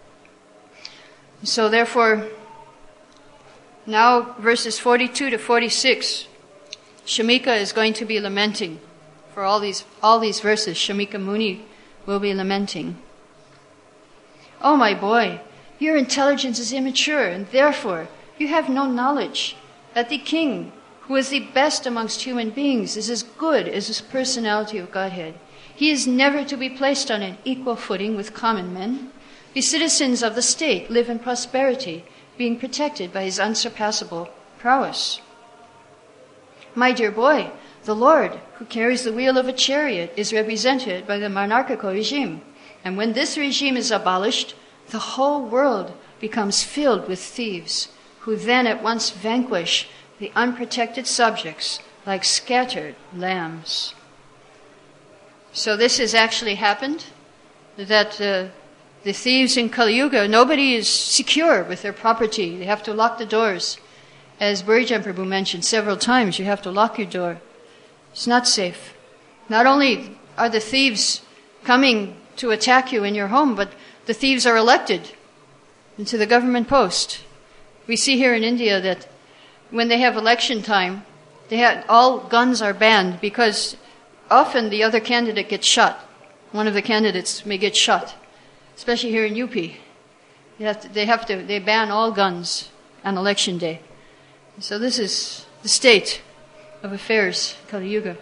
So therefore, now verses forty-two to forty-six, Shamika is going to be lamenting. For all these all these verses, Shamika Muni will be lamenting. "Oh my boy, your intelligence is immature, and therefore you have no knowledge that the king, who is the best amongst human beings, is as good as his personality of Godhead. He is never to be placed on an equal footing with common men. The citizens of the state live in prosperity, being protected by his unsurpassable prowess. My dear boy, the Lord, who carries the wheel of a chariot, is represented by the monarchical regime. And when this regime is abolished, the whole world becomes filled with thieves, who then at once vanquish the unprotected subjects like scattered lambs." So this has actually happened, that uh, the thieves in Kali Yuga, nobody is secure with their property. They have to lock the doors. As Burijan Prabhu mentioned several times, you have to lock your door. It's not safe. Not only are the thieves coming to attack you in your home, but the thieves are elected into the government post. We see here in India that when they have election time, they have, all guns are banned, because often the other candidate gets shot. One of the candidates may get shot, especially here in U P. They have to, they, have to, they ban all guns on election day. So this is the state of affairs, Kali Yuga.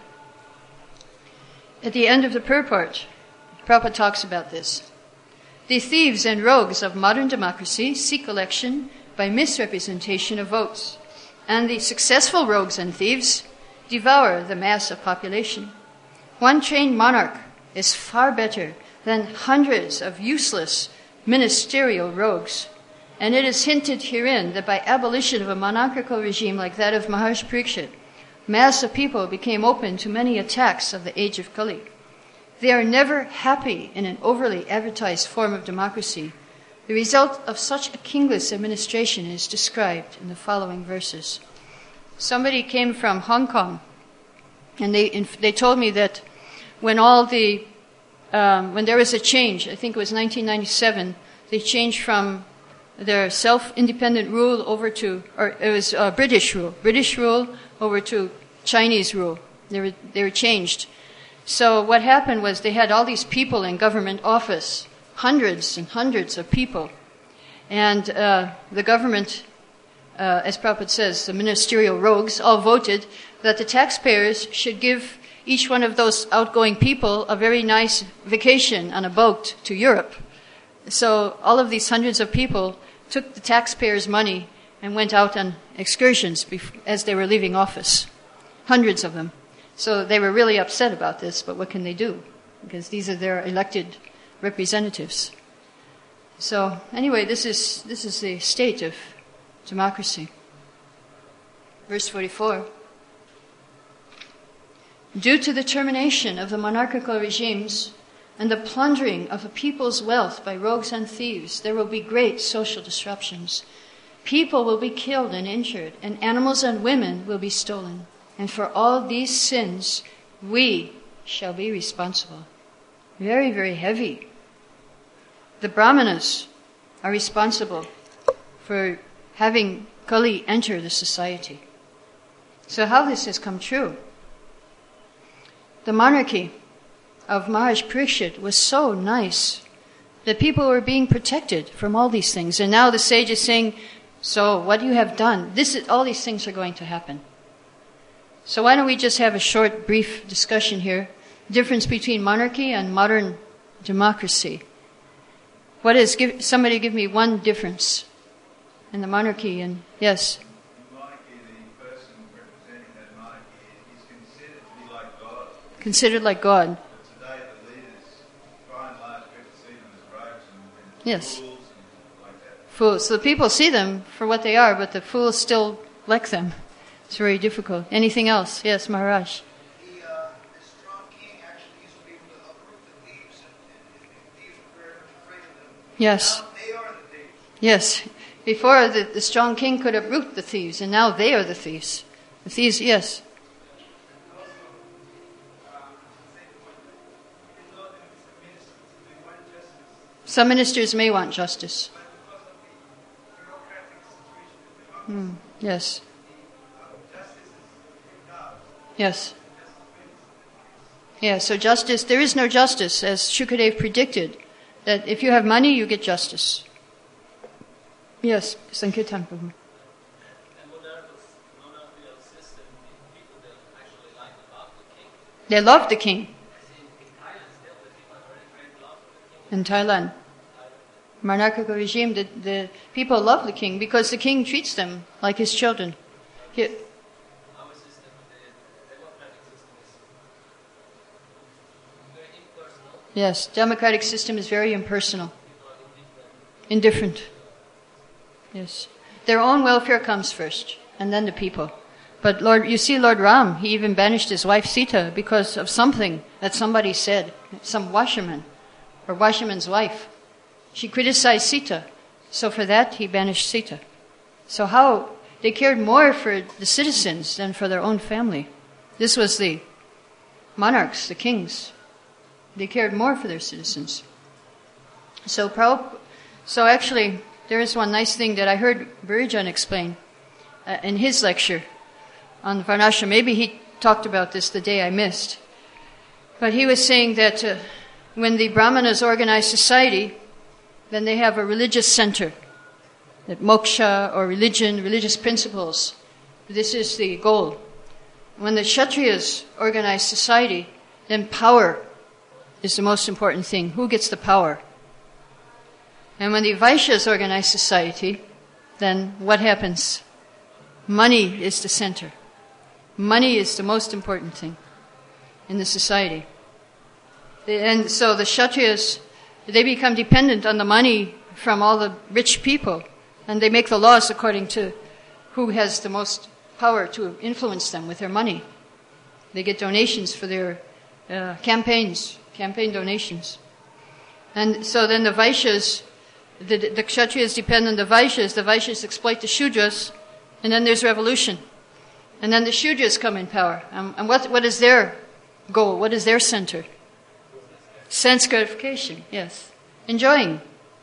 At the end of the purport, Prabhupada talks about this. "The thieves and rogues of modern democracy seek election by misrepresentation of votes, and the successful rogues and thieves devour the mass of population. One trained monarch is far better than hundreds of useless ministerial rogues, and it is hinted herein that by abolition of a monarchical regime like that of Maharshi Parikshit, mass of people became open to many attacks of the age of Kali. They are never happy in an overly advertised form of democracy. The result of such a kingless administration is described in the following verses." Somebody came from Hong Kong, and they they told me that when all the um, when there was a change, I think it was nineteen ninety-seven, they changed from their self-independent rule over to, or it was uh, British rule, British rule over to Chinese rule. They were they were changed. So what happened was they had all these people in government office, hundreds and hundreds of people. And uh, the government, uh, as Prabhupada says, the ministerial rogues all voted that the taxpayers should give each one of those outgoing people a very nice vacation on a boat to Europe. So all of these hundreds of people took the taxpayers' money and went out on excursions bef- as they were leaving office. Hundreds of them. So they were really upset about this, but what can they do? Because these are their elected representatives. So anyway, this is this is the state of democracy. Verse forty-four. Due to the termination of the monarchical regimes and the plundering of the people's wealth by rogues and thieves, there will be great social disruptions. People will be killed and injured, and animals and women will be stolen. And for all these sins, we shall be responsible. Very, very heavy. The Brahmanas are responsible for having Kali enter the society. So how this has come true? The monarchy of Maharshi Parikshit was so nice that people were being protected from all these things. And now the sage is saying, so what you have done, this is, all these things are going to happen. So why don't we just have a short, brief discussion here. Difference between monarchy and modern democracy. What is, give, somebody give me one difference in the monarchy and, yes? In monarchy, the person representing that monarchy is considered to be like God. Considered like God. But today the leaders Yes. Fools and like that. Fools. So the people see them for what they are, but the fools still like them. It's very difficult. Anything else? Yes, Maharaj. The, uh, the strong king actually used to be able to uproot the thieves, and, and, and thieves were very much afraid of them. Yes. Now they are the thieves. Yes. Before, the, the strong king could uproot the thieves, and now they are the thieves. The thieves, yes. Some ministers may want justice. Hmm. Yes. Yes. Yeah, so justice, there is no justice, as Shukadev predicted, that if you have money, you get justice. Yes, Sankirtan Prabhu. And monarchical, monarchical system, people that actually like and love the king. They love the king. In Thailand, still, the people are very great love for the king. In Thailand, monarchical regime, the, the people love the king because the king treats them like his children. He, Our system, the democratic system, is very impersonal. yes, democratic system is very impersonal, People are indifferent. indifferent. Yes, their own welfare comes first, and then the people. But Lord, you see, Lord Ram, he even banished his wife Sita because of something that somebody said, some washerman or washerman's wife. She criticized Sita, so for that he banished Sita. So how they cared more for the citizens than for their own family. This was the monarchs, the kings. They cared more for their citizens. So, Prabhupada, so actually, there is one nice thing that I heard Burijan explain uh, in his lecture on Varnashram. Maybe he talked about this the day I missed. But he was saying that uh, when the Brahmanas organize society, then they have a religious center. That moksha or religion, religious principles, this is the goal. When the Kshatriyas organize society, then power is the most important thing. Who gets the power? And when the Vaishyas organize society, then what happens? Money is the center. Money is the most important thing in the society. And so the Kshatriyas, they become dependent on the money from all the rich people, and they make the laws according to who has the most power to influence them with their money. They get donations for their uh, campaigns, campaign donations. And so then the Vaishyas, the, the Kshatriyas depend on the Vaishyas, the Vaishyas exploit the Shudras, and then there's revolution. And then the Shudras come in power. Um, and what, what is their goal? What is their center? Sense gratification, yes. Enjoying.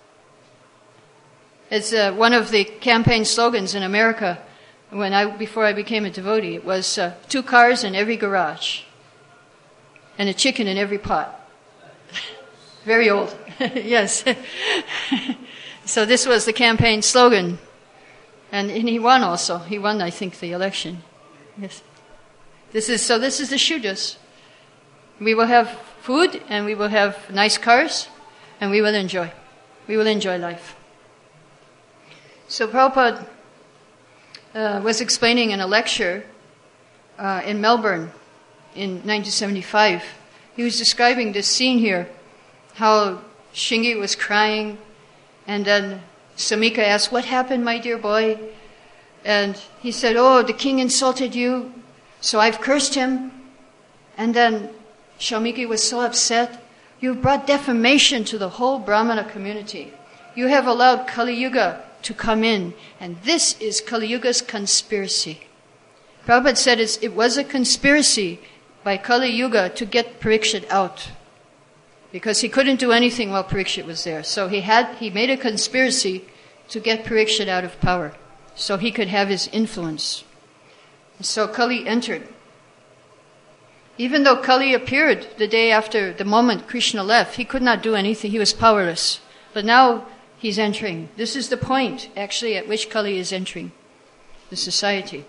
It's uh, one of the campaign slogans in America when I, before I became a devotee. It was uh, two cars in every garage and a chicken in every pot. Very old, yes. So this was the campaign slogan. And, and he won also. He won, I think, the election. Yes. This is, so this is the Shudras. We will have food, and we will have nice cars, and we will enjoy. We will enjoy life. So Prabhupada uh, was explaining in a lecture uh, in Melbourne in nineteen seventy-five. He was describing this scene here, how Shingi was crying, and then Samika asked, "What happened, my dear boy?" And he said, "Oh, the king insulted you, so I've cursed him." And then Shamiki was so upset. "You've brought defamation to the whole Brahmana community. You have allowed Kali Yuga to come in, and this is Kali Yuga's conspiracy." Prabhupada said it was a conspiracy by Kali Yuga to get Parikshit out, because he couldn't do anything while Parikshit was there. So he had he made a conspiracy to get Parikshit out of power, so he could have his influence. So Kali entered. Even though Kali appeared the day after the moment Krishna left, he could not do anything. He was powerless. But now he's entering. This is the point, actually, at which Kali is entering the society.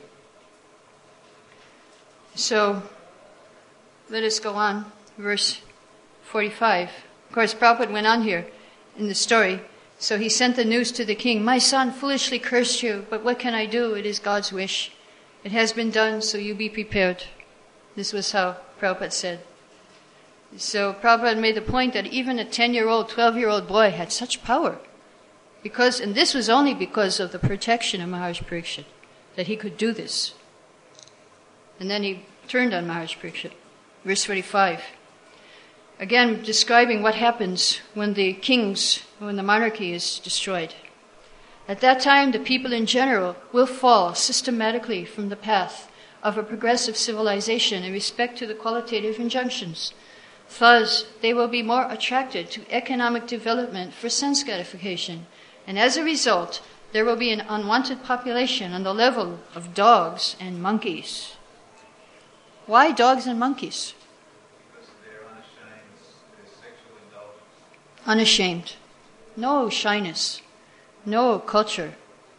So, let us go on. Verse forty-five. Of course, Prabhupada went on here in the story. So he sent the news to the king, "My son foolishly cursed you, but what can I do? It is God's wish. It has been done, so you be prepared." This was how Prabhupada said. So Prabhupada made the point that even a ten-year-old, twelve-year-old boy had such power. Because, and this was only because of the protection of Maharaj Parikshit, that he could do this. And then he turned on Maharaj Parikshit. Verse forty-five. Again, describing what happens when the kings, when the monarchy is destroyed. At that time, the people in general will fall systematically from the path of a progressive civilization in respect to the qualitative injunctions. Thus, they will be more attracted to economic development for sense gratification. And as a result, there will be an unwanted population on the level of dogs and monkeys. Why dogs and monkeys? Because they're unashamed, their sexual indulgence. Unashamed. No shyness. No culture.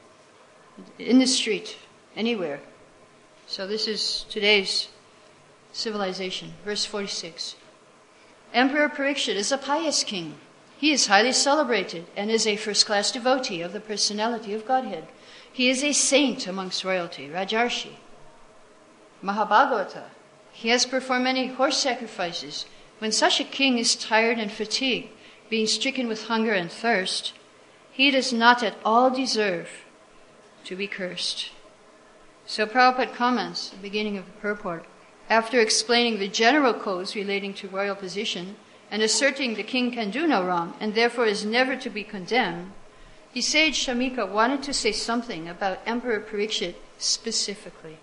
In the street. Anywhere. So this is today's civilization. Verse forty-six. Emperor Parikshit is a pious king. He is highly celebrated and is a first-class devotee of the personality of Godhead. He is a saint amongst royalty, Rajarshi. Mahabhagavata. He has performed many horse sacrifices. When such a king is tired and fatigued, being stricken with hunger and thirst, he does not at all deserve to be cursed. So Prabhupada comments at the beginning of the purport, after explaining the general codes relating to royal position and asserting the king can do no wrong and therefore is never to be condemned, the sage Shamika wanted to say something about Emperor Parikshit specifically.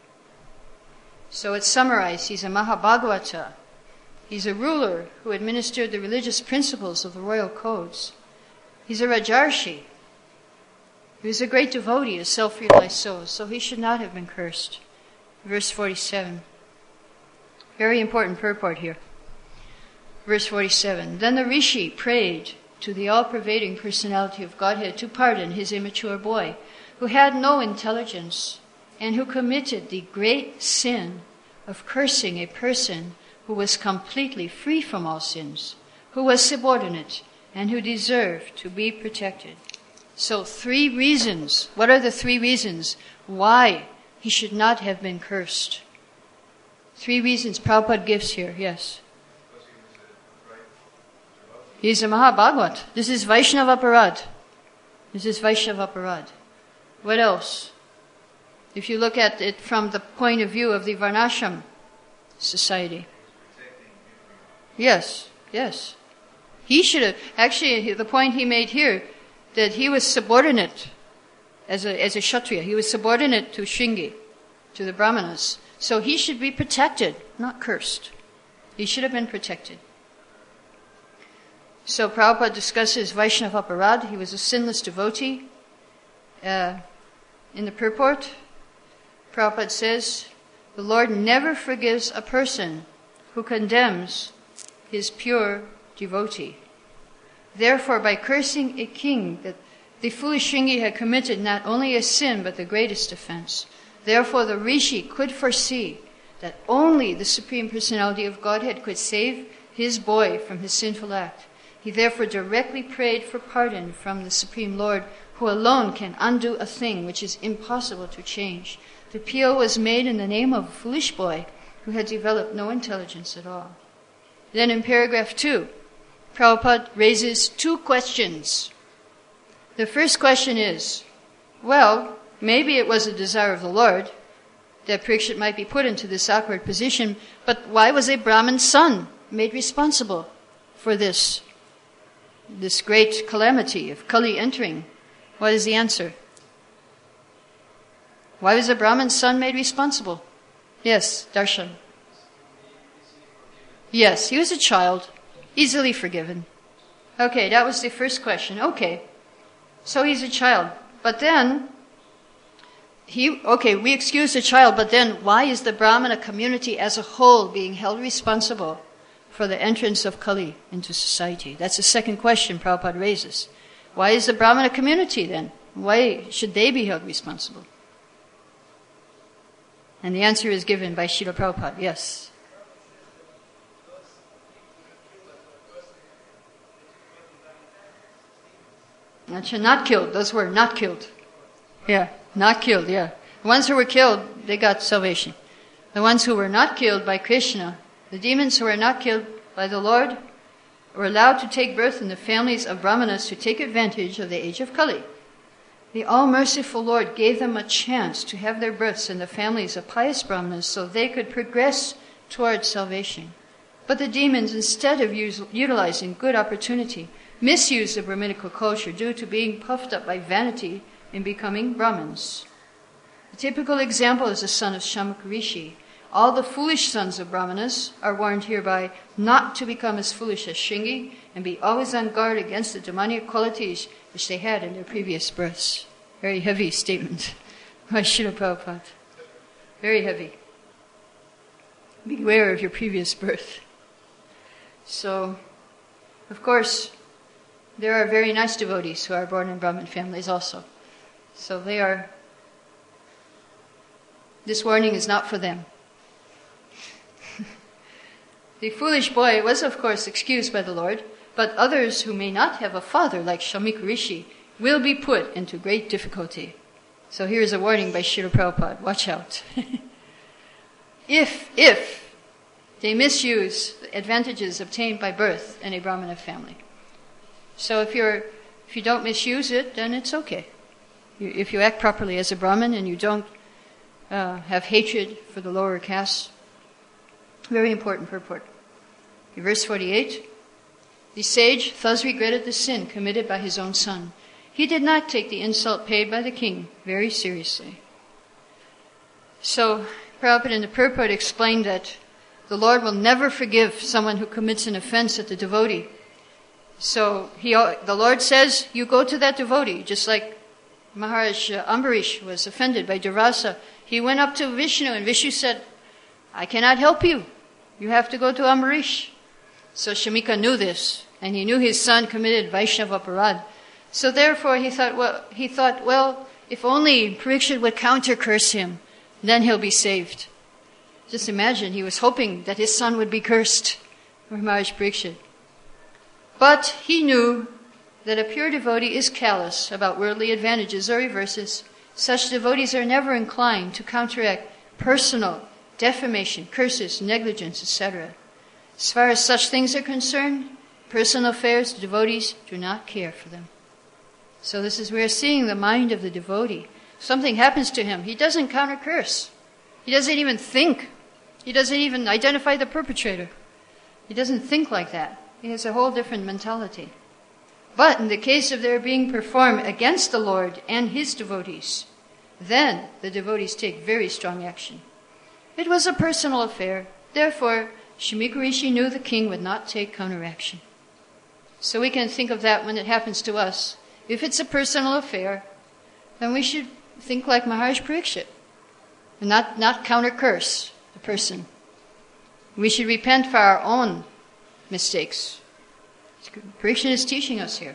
So it's summarized, he's a Mahabhagavata. He's a ruler who administered the religious principles of the royal codes. He's a Rajarshi. He was a great devotee, a self-realized soul, so he should not have been cursed. Verse forty-seven. Very important purport here. Verse forty-seven. Then the Rishi prayed to the all-pervading personality of Godhead to pardon his immature boy, who had no intelligence and who committed the great sin of cursing a person who was completely free from all sins, who was subordinate, and who deserved to be protected. So three reasons. What are the three reasons why he should not have been cursed? Three reasons Prabhupada gives here, yes. Because he was a great devotee. He's a Mahabhagavat. This is Vaishnava Aparad. This is Vaishnava Aparad. What else? If you look at it from the point of view of the Varnashram society. Yes, yes. He should have, actually the point he made here, that he was subordinate as a, as a Kshatriya. He was subordinate to Shringi, to the Brahmanas. So he should be protected, not cursed. He should have been protected. So Prabhupada discusses Vaishnava Aparad. He was a sinless devotee. Uh, in the purport, Prabhupada says, the Lord never forgives a person who condemns his pure devotee. Therefore, by cursing a king, that the foolish Shringi had committed not only a sin, but the greatest offense. Therefore, the Rishi could foresee that only the Supreme Personality of Godhead could save his boy from his sinful act. He therefore directly prayed for pardon from the Supreme Lord, who alone can undo a thing which is impossible to change. The appeal was made in the name of a foolish boy who had developed no intelligence at all. Then in paragraph two, Prabhupada raises two questions. The first question is, well, maybe it was a desire of the Lord that Parikshit might be put into this awkward position, but why was a Brahmin son made responsible for this, this great calamity of Kali entering? What is the answer? Why was a Brahmin son made responsible? Yes, Darshan. Yes, he was a child, easily forgiven. Okay, that was the first question. Okay, so he's a child. But then, he, okay, we excuse the child, but then why is the Brahmana community as a whole being held responsible for the entrance of Kali into society? That's the second question Prabhupada raises. Why is the Brahmana community then? Why should they be held responsible? And the answer is given by Srila Prabhupada. Yes. Actually, not killed. Those were not killed. Yeah, not killed, yeah. The ones who were killed, they got salvation. The ones who were not killed by Krishna, the demons who were not killed by the Lord were allowed to take birth in the families of Brahmanas to take advantage of the age of Kali. The all-merciful Lord gave them a chance to have their births in the families of pious Brahmanas so they could progress towards salvation. But the demons, instead of use, utilizing good opportunity, misused the Brahminical culture due to being puffed up by vanity in becoming Brahmins. A typical example is the son of Shamaka Rishi. All the foolish sons of Brahmanas are warned hereby not to become as foolish as Shringi and be always on guard against the demonic qualities which they had in their previous births. Very heavy statement by Srila Prabhupada. Very heavy. Beware of your previous birth. So, of course, there are very nice devotees who are born in Brahmin families also. So they are, this warning is not for them. The foolish boy was, of course, excused by the Lord, but others who may not have a father like Shamika Rishi will be put into great difficulty. So here's a warning by Srila Prabhupada. Watch out. if, if they misuse the advantages obtained by birth in a Brahmana family. So if you're, if you don't misuse it, then it's okay. You, if you act properly as a Brahmin and you don't uh, have hatred for the lower castes, very important purport. In verse forty-eight, the sage thus regretted the sin committed by his own son. He did not take the insult paid by the king very seriously. So, Prabhupada in the purport explained that the Lord will never forgive someone who commits an offense at the devotee. So, he, the Lord says, you go to that devotee, just like Maharaj Ambarish was offended by Durvasa. He went up to Vishnu and Vishnu said, I cannot help you. You have to go to Ambarish. So Shamika knew this, and he knew his son committed Vaishnava Aparad. So therefore he thought, well, he thought, well, if only Parikshit would counter-curse him, then he'll be saved. Just imagine, he was hoping that his son would be cursed for Maharaj Parikshit. But he knew that a pure devotee is callous about worldly advantages or reverses. Such devotees are never inclined to counteract personal defamation, curses, negligence, et cetera. As far as such things are concerned, personal affairs, the devotees do not care for them. So this is, we are seeing the mind of the devotee. Something happens to him, he doesn't counter-curse. He doesn't even think. He doesn't even identify the perpetrator. He doesn't think like that. He has a whole different mentality. But in the case of their being performed against the Lord and his devotees, then the devotees take very strong action. It was a personal affair. Therefore, Shamika Rishi knew the king would not take counteraction. So we can think of that when it happens to us. If it's a personal affair, then we should think like Maharaj Parikshit, and not, not counter-curse the person. We should repent for our own mistakes. Parikshit is teaching us here.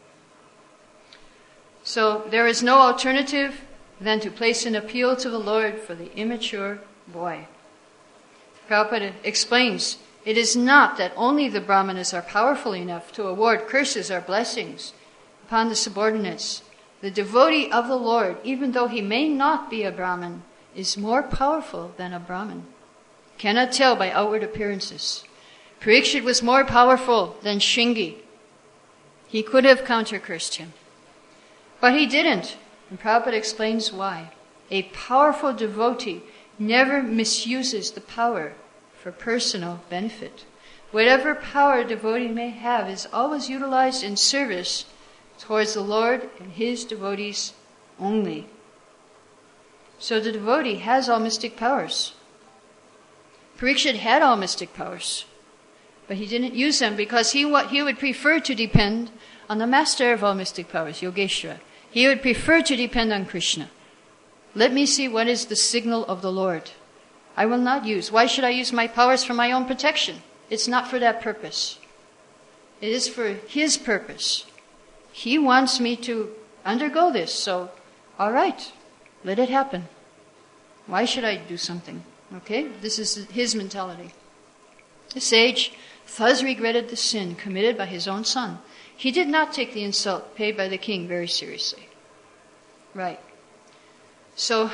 So there is no alternative than to place an appeal to the Lord for the immature boy. Prabhupada explains, it is not that only the Brahmanas are powerful enough to award curses or blessings upon the subordinates. The devotee of the Lord, even though he may not be a Brahmin, is more powerful than a Brahmin. Cannot tell by outward appearances. Parikshit was more powerful than Shringi. He could have counter-cursed him. But he didn't. And Prabhupada explains why. A powerful devotee never misuses the power for personal benefit. Whatever power a devotee may have is always utilized in service towards the Lord and his devotees only. So the devotee has all mystic powers. Parikshit had all mystic powers, but he didn't use them because he, he would prefer to depend on the master of all mystic powers, Yogeshwara. He would prefer to depend on Krishna. Let me see what is the signal of the Lord. I will not use. Why should I use my powers for my own protection? It's not for that purpose. It is for his purpose. He wants me to undergo this, so all right, let it happen. Why should I do something? Okay, this is his mentality. The sage thus regretted the sin committed by his own son. He did not take the insult paid by the king very seriously. Right. So,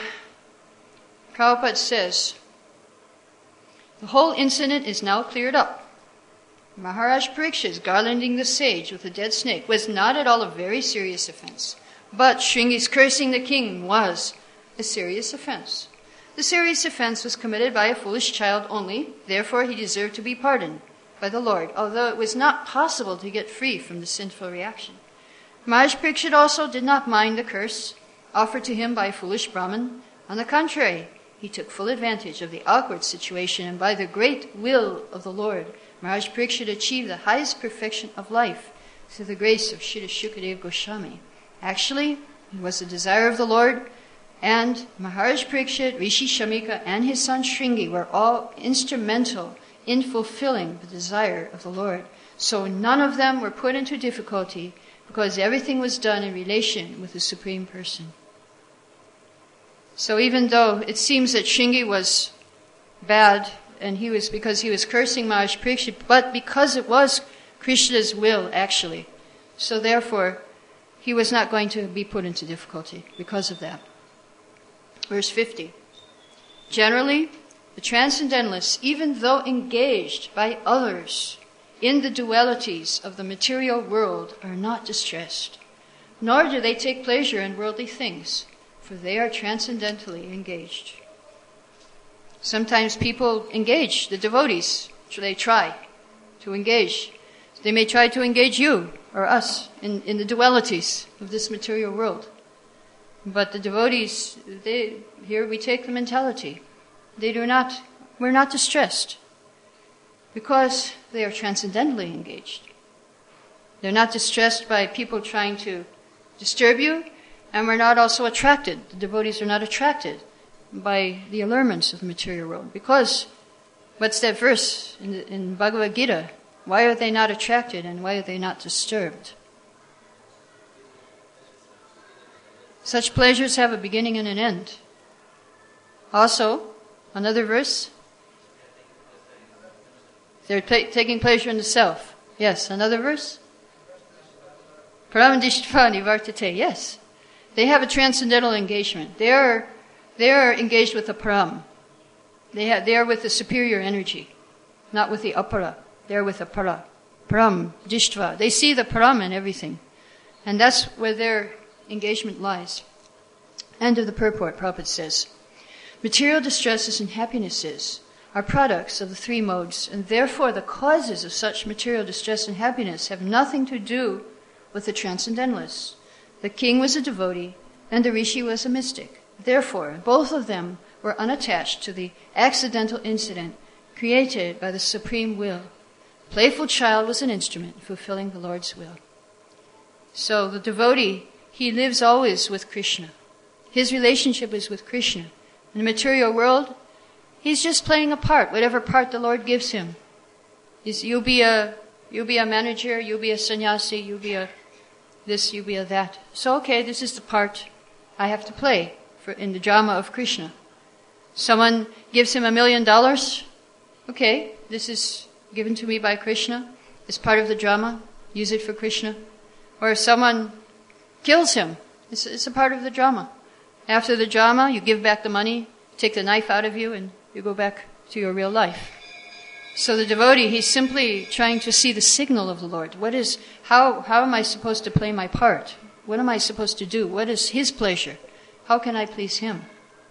Prabhupada says, the whole incident is now cleared up. Maharaj Parikshit garlanding the sage with a dead snake was not at all a very serious offense. But Shringi's cursing the king was a serious offense. The serious offense was committed by a foolish child only, therefore he deserved to be pardoned by the Lord, although it was not possible to get free from the sinful reaction. Maharaj Parikshit also did not mind the curse offered to him by a foolish Brahmin. On the contrary, he took full advantage of the awkward situation, and by the great will of the Lord, Maharaj Parikshit achieved the highest perfection of life through the grace of Srila Shukadev Goswami. Actually, it was the desire of the Lord, and Maharaj Parikshit, Rishi Shamika, and his son Shringi were all instrumental in fulfilling the desire of the Lord. So none of them were put into difficulty because everything was done in relation with the Supreme Person. So even though it seems that Shringi was bad, and he was because he was cursing Maharaj Parikshit, but because it was Krishna's will, actually. So therefore, he was not going to be put into difficulty because of that. Verse fifty. Generally, the transcendentalists, even though engaged by others in the dualities of the material world, are not distressed, nor do they take pleasure in worldly things, for they are transcendentally engaged. Sometimes people engage, the devotees, so they try to engage. They may try to engage you or us in, in the dualities of this material world. But the devotees, they, here we take the mentality. They do not, we're not distressed because they are transcendentally engaged. They're not distressed by people trying to disturb you, and we're not also attracted. The devotees are not attracted by the allurements of the material world. Because, what's that verse in, the, in Bhagavad Gita? Why are they not attracted and why are they not disturbed? Such pleasures have a beginning and an end. Also, another verse. They're ta- taking pleasure in the self. Yes, another verse. Paramdishtva nivartate. Yes. They have a transcendental engagement. They are, they are engaged with the param. They, have, they are with the superior energy, not with the apara. They are with the para. Param, dishtva. They see the param in everything. And that's where their engagement lies. End of the purport, Prabhupada says. Material distresses and happinesses are products of the three modes, and therefore the causes of such material distress and happiness have nothing to do with the transcendentalists. The king was a devotee, and the rishi was a mystic. Therefore, both of them were unattached to the accidental incident created by the supreme will. Playful child was an instrument fulfilling the Lord's will. So the devotee, he lives always with Krishna. His relationship is with Krishna. In the material world, he's just playing a part, whatever part the Lord gives him. He's, you'll be a, you'll be a manager, you'll be a sannyasi, you'll be a this, you'll be a that. So okay, this is the part I have to play for, in the drama of Krishna. Someone gives him a million dollars. Okay, this is given to me by Krishna. It's part of the drama. Use it for Krishna. Or if someone kills him, it's, it's a part of the drama. After the drama, you give back the money, take the knife out of you, and you go back to your real life. So the devotee, he's simply trying to see the signal of the Lord. What is, how, how am I supposed to play my part? What am I supposed to do? What is His pleasure? How can I please Him?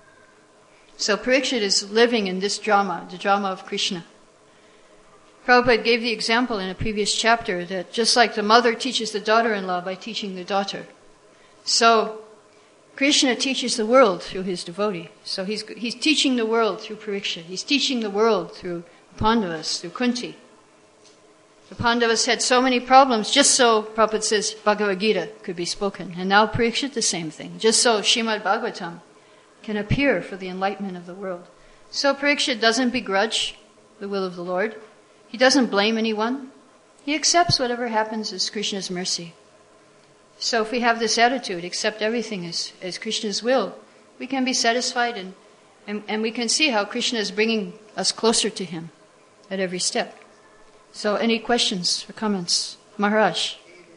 So Parikshit is living in this drama, the drama of Krishna. Prabhupada gave the example in a previous chapter that just like the mother teaches the daughter-in-law by teaching the daughter, so Krishna teaches the world through his devotee. So he's, he's teaching the world through Parikshit. He's teaching the world through Pandavas, through Kunti. The Pandavas had so many problems just so, Prabhupada says, Bhagavad Gita could be spoken. And now Parikshit the same thing. Just so Srimad Bhagavatam can appear for the enlightenment of the world. So Parikshit doesn't begrudge the will of the Lord. He doesn't blame anyone. He accepts whatever happens as Krishna's mercy. So if we have this attitude, accept everything as, as Krishna's will, we can be satisfied and, and, and we can see how Krishna is bringing us closer to Him at every step. So any questions or comments? Maharaj?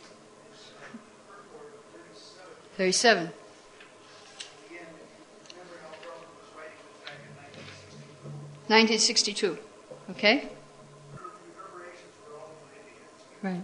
thirty-seven. nineteen sixty-two. Okay? Preparations for all Right.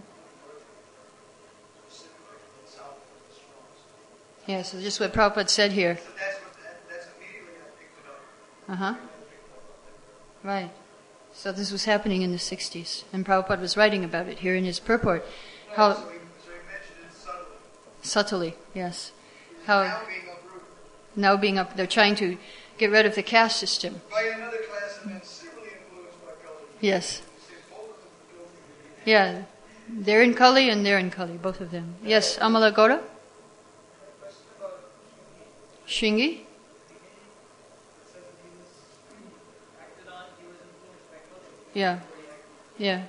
Yeah, so just what Prabhupada said here. So that's what that, that's immediately I picked it up. Uh-huh. Right. So this was happening in the sixties, and Prabhupada was writing about it here in his purport. How So he, so he mentioned it subtly. subtly, yes. It's How now being uprooted now being up, they're trying to get rid of the caste system. by another class of men similarly influenced by Kali. Yes. You see, both of them are building Yeah. They're in Kali and they're in Kali, both of them. Yes, Amala Gora? Shingi? Yeah. Yeah.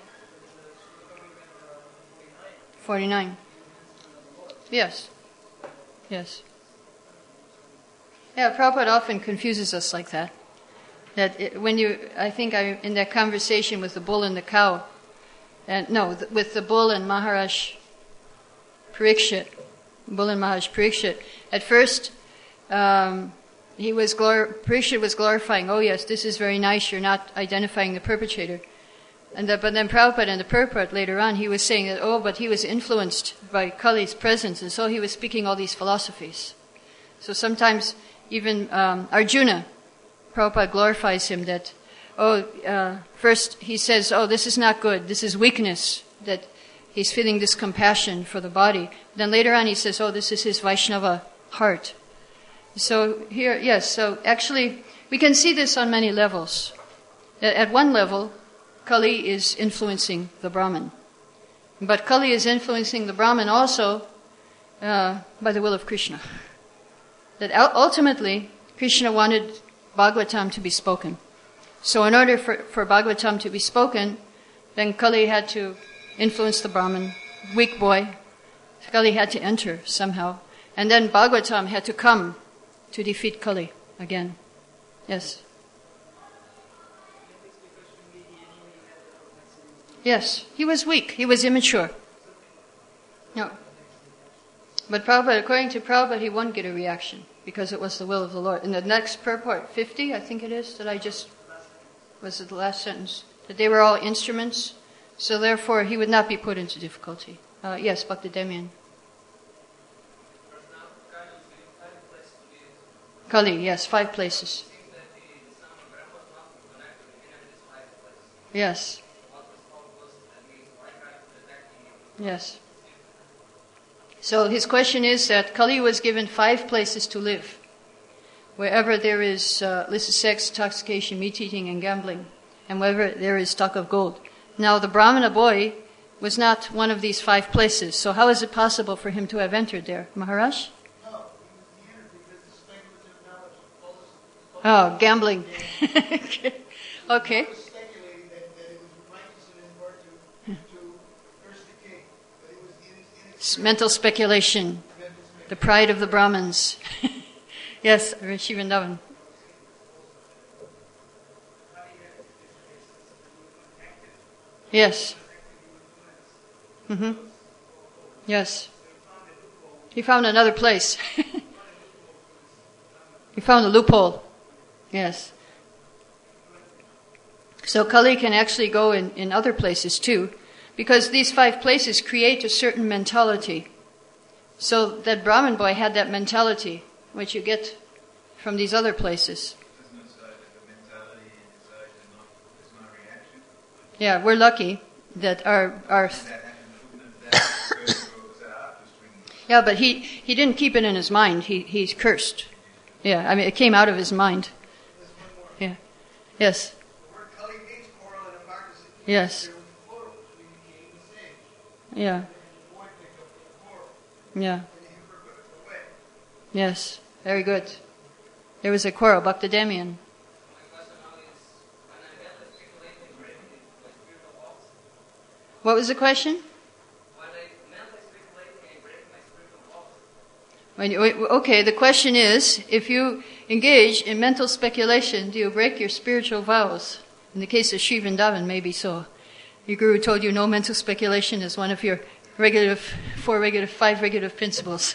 forty-nine. Yes. Yes. Yeah, Prabhupada often confuses us like that. That it, when you, I think I, in that conversation with the bull and the cow, and no, th- with the bull and Maharaj Parikshit, bull and Maharaj Parikshit, at first, um, he was glor- Parikshit was glorifying, oh yes, this is very nice, you're not identifying the perpetrator. And that, but then Prabhupada and the purport later on, he was saying that, oh, but he was influenced by Kali's presence, and so he was speaking all these philosophies. So sometimes even um, Arjuna, Prabhupada glorifies him that, oh, uh, first he says, oh, this is not good, this is weakness, that he's feeling this compassion for the body. Then later on he says, oh, this is his Vaishnava heart. So here, yes, so actually we can see this on many levels. At at one level, Kali is influencing the Brahman. But Kali is influencing the Brahman also uh, by the will of Krishna. That ul- ultimately, Krishna wanted Bhagavatam to be spoken. So in order for, for Bhagavatam to be spoken, then Kali had to influence the Brahman, weak boy. Kali had to enter somehow. And then Bhagavatam had to come to defeat Kali again. Yes. Yes, he was weak. He was immature. No. But Prabhupada, according to Prabhupada, he won't get a reaction because it was the will of the Lord. In the next purport, fifty, I think it is, that I just, was it the last sentence? That they were all instruments, so therefore he would not be put into difficulty. Uh, yes, Bhakti Demian. Kali, yes, five places. Yes. Yes. So his question is that Kali was given five places to live. Wherever there is uh, illicit sex, intoxication, meat eating, and gambling, and wherever there is stock of gold. Now the Brahmana boy was not one of these five places, so how is it possible for him to have entered there? Maharaj? No, he entered because the speculative knowledge of Oh, gambling. Okay. He was speculating that, that it was righteous in his part to, to curse the king. But it was in, in It's mental speculation, the pride of the Brahmins. Yes, Rishi Vrindavan. Yes. Mm-hmm. Yes. He found another place. He found a loophole. Yes. So Kali can actually go in, in other places too, because these five places create a certain mentality. So that Brahmin boy had that mentality, which you get from these other places. Doesn't it say that the mentality inside is not, is not a reaction? Yeah, we're lucky that our our That happened, wouldn't that first go, was that after string? yeah, but he, he didn't keep it in his mind. He he's cursed. Yeah, I mean it came out of his mind. There's one more. Yeah. Yes. The word Kali means quarrel in Abhakti. Yes. There was a photo between the king and the sage. Yeah. And the boy picked up the quarrel. Yeah. And the emperor put it away. Yes. Very good. There was a quarrel, Bhakti Demian. What was the question? When you, okay, the question is, if you engage in mental speculation, do you break your spiritual vows? In the case of Sri Vrindavan, maybe so. Your guru told you no mental speculation is one of your regulative, four regulative, five regulative principles.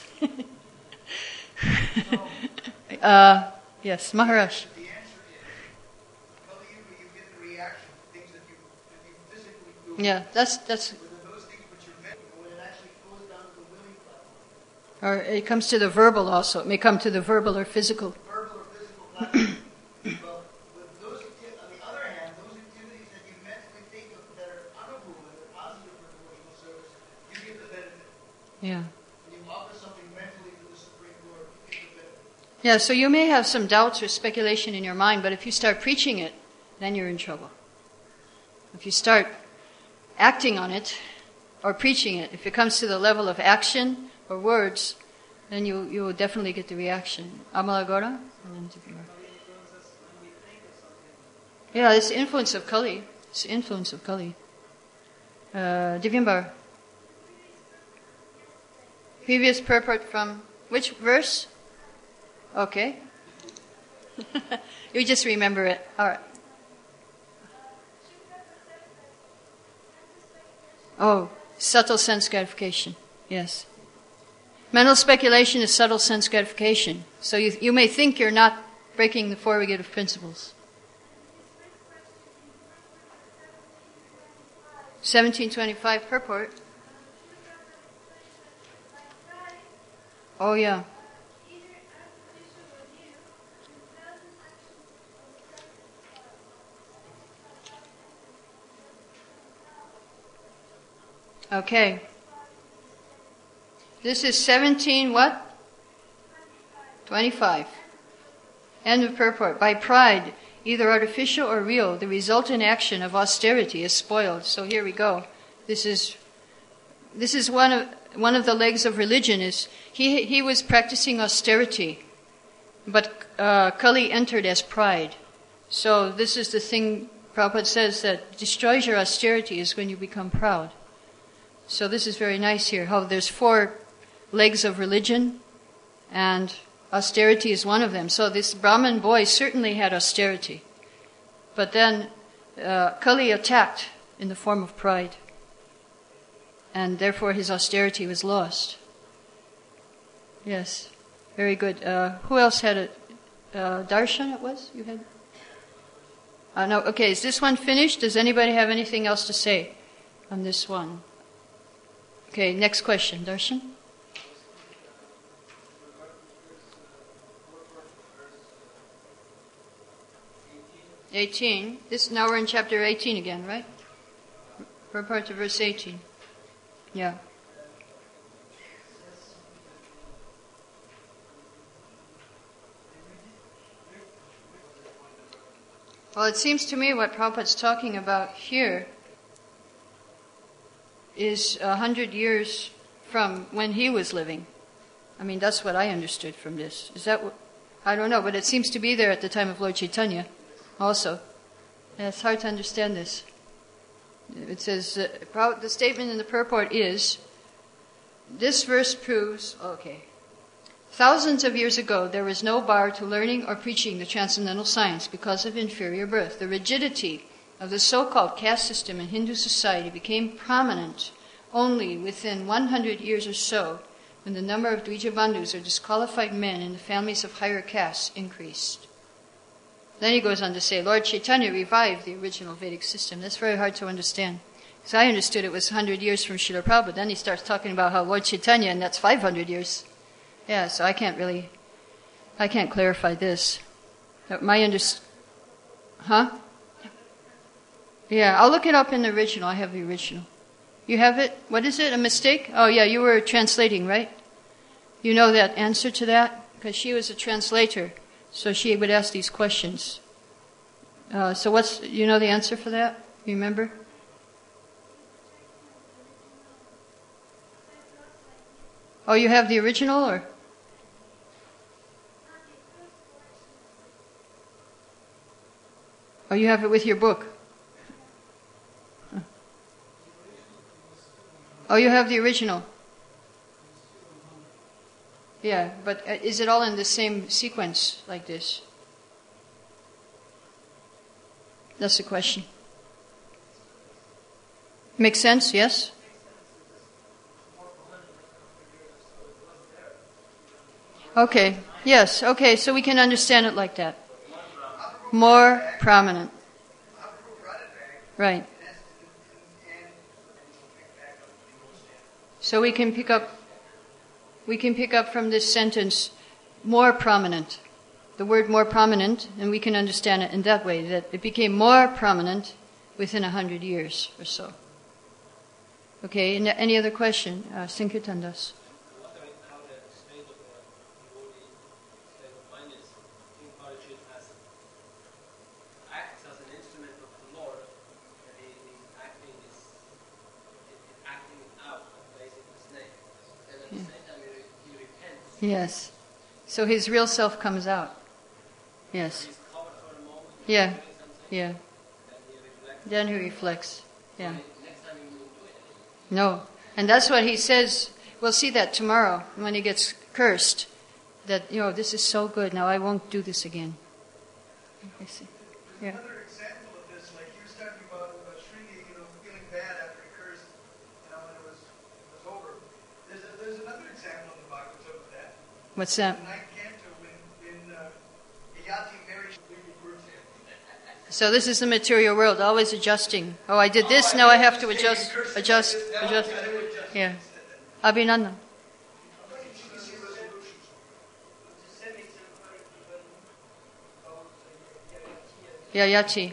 uh, yes, Maharaj. The answer is, Kali Yuga, you get the reaction, things that you, that you physically do. Yeah, that's that's Whether those things Or it comes to the verbal also. It may come to the verbal or physical. Verbal or physical violence. Well, with those, acti- on the other hand, those activities that you mentally think of that are honorable and are positive for devotional service, you give the benefit. Yeah. When you offer something mentally to the Supreme Lord, you give the benefit. Yeah, so you may have some doubts or speculation in your mind, but if you start preaching it, then you're in trouble. If you start acting on it or preaching it, if it comes to the level of action or words, then you you will definitely get the reaction. Amalagora? Yeah, it's the influence of Kali. It's the influence of Kali. Uh, Divyambar. Previous purport from which verse? Okay. You just remember it. All right. Oh, subtle sense gratification. Yes. Mental speculation is subtle sense gratification. So you, you may think you're not breaking the four negative principles. seventeen twenty-five purport. Oh, yeah. Okay. This is seventeen what? twenty-five. End of purport. By pride, either artificial or real, the resultant action of austerity is spoiled. So here we go. This is this is one of one of the legs of religion. Is he he was practicing austerity, but uh, Kali entered as pride. So this is the thing Prabhupada says that destroys your austerity is when you become proud. So this is very nice here. How there's four legs of religion, and austerity is one of them. So this Brahmin boy certainly had austerity. But then uh, Kali attacked in the form of pride. And therefore his austerity was lost. Yes, very good. Uh, who else had it? Uh, Darshan it was? You had? Uh, no, okay, is this one finished? Does anybody have anything else to say on this one? Okay, next question. Darshan? eighteen. This now we're in chapter eighteen again, right? We're part of verse eighteen. Yeah. Well, it seems to me what Prabhupada's talking about here is a hundred years from when he was living. I mean, that's what I understood from this. Is that what? I don't know, but it seems to be there at the time of Lord Chaitanya also. Yeah, it's hard to understand this. It says, uh, the statement in the purport is, this verse proves, okay, thousands of years ago there was no bar to learning or preaching the transcendental science because of inferior birth. The rigidity of the so-called caste system in Hindu society became prominent only within one hundred years or so, when the number of Dvijabandhus, or disqualified men in the families of higher castes, increased. Then he goes on to say, Lord Chaitanya revived the original Vedic system. That's very hard to understand. Because I understood it was one hundred years from Srila Prabhupada. Then he starts talking about how Lord Chaitanya, and that's five hundred years. Yeah, so I can't really, I can't clarify this. My underst... Huh? Yeah, I'll look it up in the original. I have the original. You have it? What is it? A mistake? Oh, yeah, you were translating, right? You know that answer to that? Because she was a translator, so she would ask these questions. Uh, so what's, you know the answer for that? You remember? Oh, you have the original, or? Oh, you have it with your book? Oh, you have the original? Yeah, but is it all in the same sequence like this? That's the question. Makes sense, yes? Okay, yes, okay, so we can understand it like that. More prominent. Right. So we can pick up we can pick up from this sentence more prominent. The word more prominent, and we can understand it in that way, that it became more prominent within a hundred years or so. Okay, and any other question? Uh, Sankirtandas. Wondering how the state of the devotee, state of mind is, King Parikshit has acts as an instrument of the Lord, and he is acting this, acting it out of placing his name. And at the same time, he, re- he repents. Yes. So his real self comes out. Yes. He's covered for a moment. Yeah. doing something, Yeah. Then he reflects. Then he reflects. Yeah. Next time he won't do it. No. And that's what he says. We'll see that tomorrow when he gets cursed. That, you know, this is so good. Now I won't do this again. I see. Yeah. Another example of this, like he was talking about uh, Shringi, you know, feeling bad after he cursed, you know, when it was, it was over. There's, a, there's another example in the Bhagavatam of that. What's that? The ninth canto, when, when uh, Yati married Guru. So this is the material world, always adjusting. Oh, I did this, now I have to adjust, adjust, adjust. Yeah. Abhinandan. Yeah, Yachi.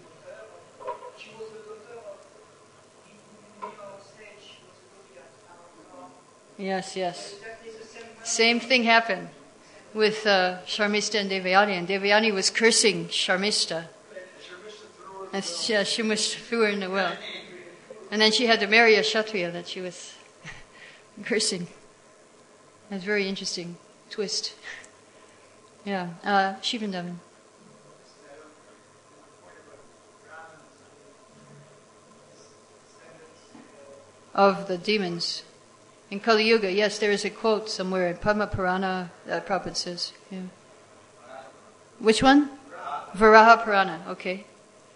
Yes, yes. Same thing happened with uh, Sharmista and Devayani. And Devayani was cursing Sharmista. And she, uh, she was threw her in the well. And then she had to marry a Kshatriya that she was cursing. That's a very interesting twist. Yeah. Uh, Shivandavan. Of the demons. In Kali Yuga, yes, there is a quote somewhere in Padma Purana that Prabhupada says. Yeah. Which one? Varaha Purana, okay.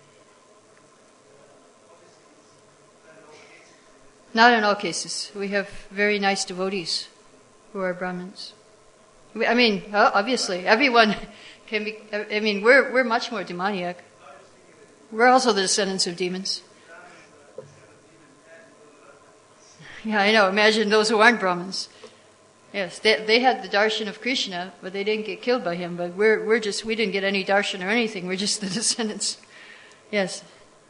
Not in all cases. We have very nice devotees who are Brahmins. We, I mean, obviously, everyone can be, I mean, we're, we're much more demoniac. We're also the descendants of demons. Yeah, I know. Imagine those who aren't Brahmins. Yes, they they had the darshan of Krishna, but they didn't get killed by him. But we're we're just we didn't get any darshan or anything. We're just the descendants. Yes.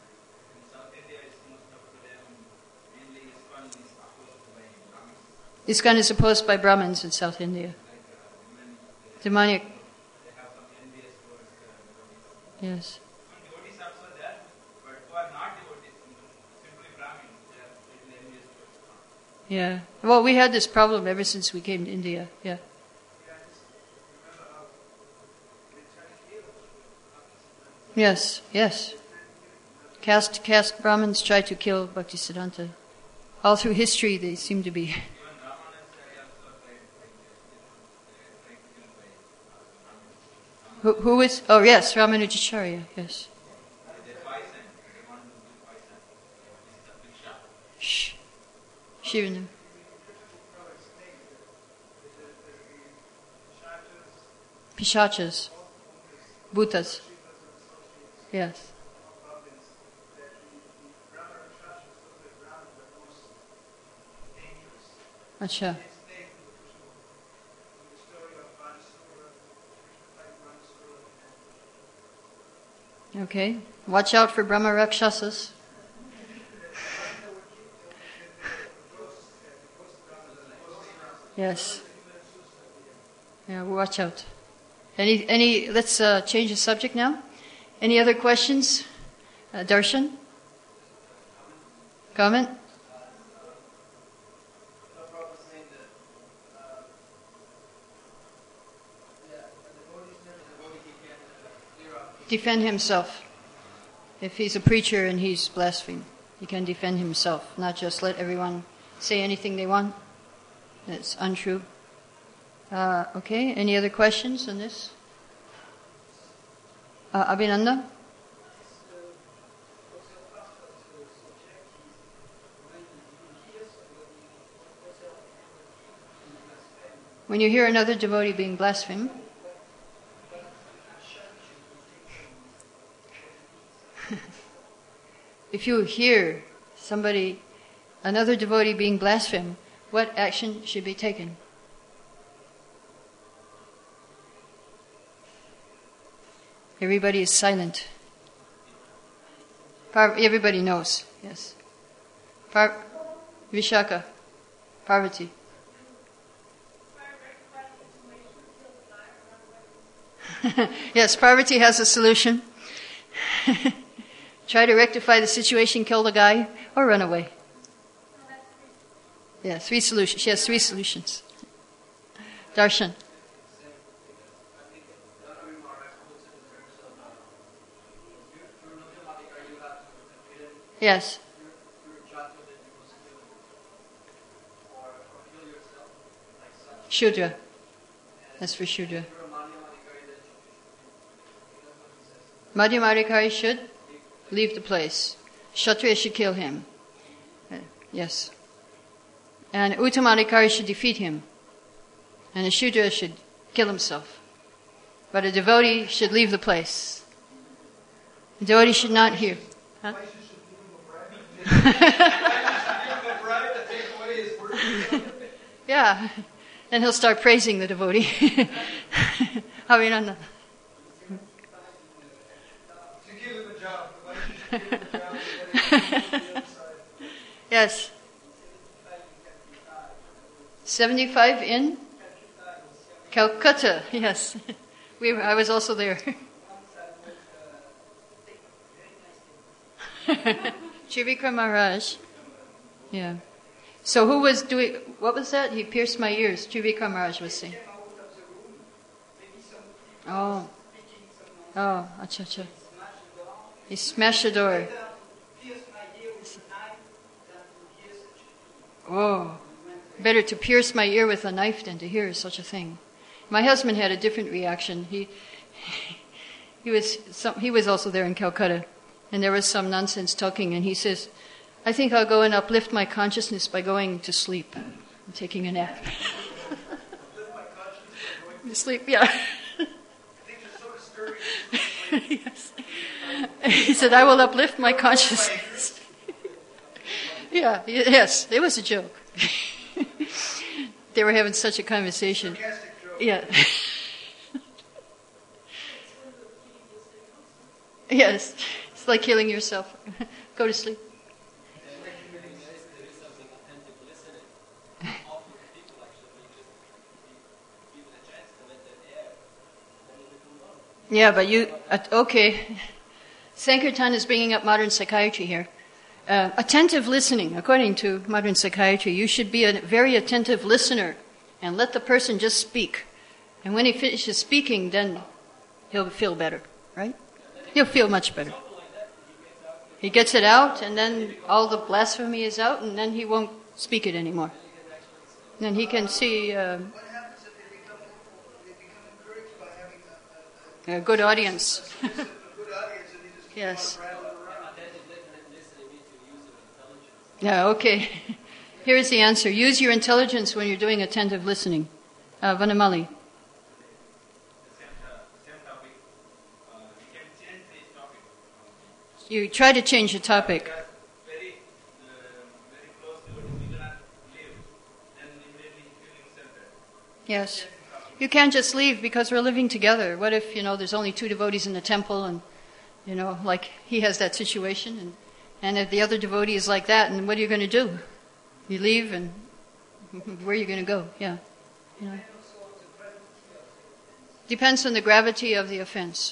ISKCON is opposed by Brahmins in South India. Demonic. Yes. Yeah. Well, we had this problem ever since we came to India. Yeah. Yes. Yes. Caste caste Brahmins try to kill Bhaktisiddhanta. All through history, they seem to be. Who, who is? Oh, yes, Ramanujacharya. Yes. Shh. Shivanam. Pishachas. Bhutas. Yes. Acha. Okay. Watch out for Brahma Rakshasas. Yes. Yeah, watch out. Any, any, let's uh, change the subject now. Any other questions? Uh, Darshan? Comment? Defend himself. If he's a preacher and he's blaspheming, he can defend himself, not just let everyone say anything they want. That's untrue. Uh, okay, any other questions on this? Uh, Abhinanda? When you hear another devotee being blasphemed, if you hear somebody, another devotee being blasphemed, what action should be taken? Everybody is silent. Par- everybody knows, yes. Par- Vishaka, Parvati. Yes, Parvati has a solution. Try to rectify the situation, kill the guy, or run away. Yeah, three solutions. She has three solutions. Darshan. Yes. Shudra. That's for Shudra. Madhyamadikari should leave the place. Kshatriya should kill him. Uh, yes. And Uttamadikari should defeat him. And a Shudra should kill himself. But a devotee should leave the place. A devotee should not hear. Huh? Yeah. Then he'll start praising the devotee. Harinanda. Yes. seventy-five in Calcutta. Yes. We were, I was also there. Trivikram Maharaj. Yeah. So who was doing, what was that? He pierced my ears. Trivikram Maharaj was saying. Oh. Oh, acha, acha. He smashed the door. Oh. Better to pierce my ear with a knife than to hear such a thing. My husband had a different reaction. He he was some, he was also there in Calcutta, and there was some nonsense talking, and he says, I think I'll go and uplift my consciousness by going to sleep and taking a nap. Sleep, yeah. Yes. He said, I will uplift my consciousness. Yeah, yes, it was a joke. They were having such a conversation. Yeah. Yes, it's like killing yourself. Go to sleep. Yeah, but you, uh, okay. Sankirtan is bringing up modern psychiatry here. Uh, attentive listening, according to modern psychiatry, you should be a very attentive listener and let the person just speak. And when he finishes speaking, then he'll feel better, right? He'll feel much better. He gets it out, and then all the blasphemy is out, and then he won't speak it anymore. Then he can see uh, What happens if they become, they become encouraged by having a, a, a good audience. a, a good audience and they just keep Yes. on rattling around? Yeah, okay. Here's the answer. Use your intelligence when you're doing attentive listening. Uh, Vanamali. You try to change the topic. Very, uh, very close to what we cannot live, then immediately feeling centered. Yes. You can't just leave because we're living together. What if, you know, there's only two devotees in the temple and, you know, like he has that situation and, and if the other devotee is like that, and what are you going to do? You leave and where are you going to go? Yeah. You know. Depends on the gravity of the offense.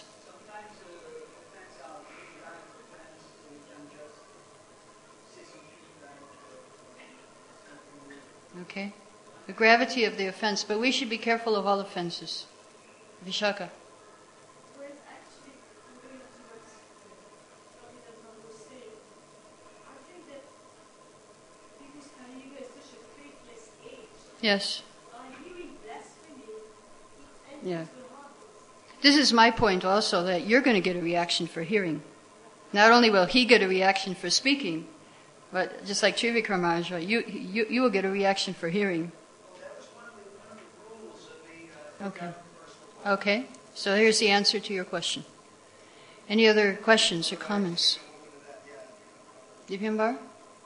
Okay? The gravity of the offense, but we should be careful of all offenses. Vishaka. Whereas actually, going towards what was saying, I think that because Kali Yuga is such a faithless age, Yes. uh, hearing blasphemy, it enters Yeah. the heart. This is my point also, that you're going to get a reaction for hearing. Not only will he get a reaction for speaking, but just like Trivikram Maharaj, you, you, you will get a reaction for hearing. Okay. Okay. So here's the answer to your question. Any other questions or comments? Dipyambar?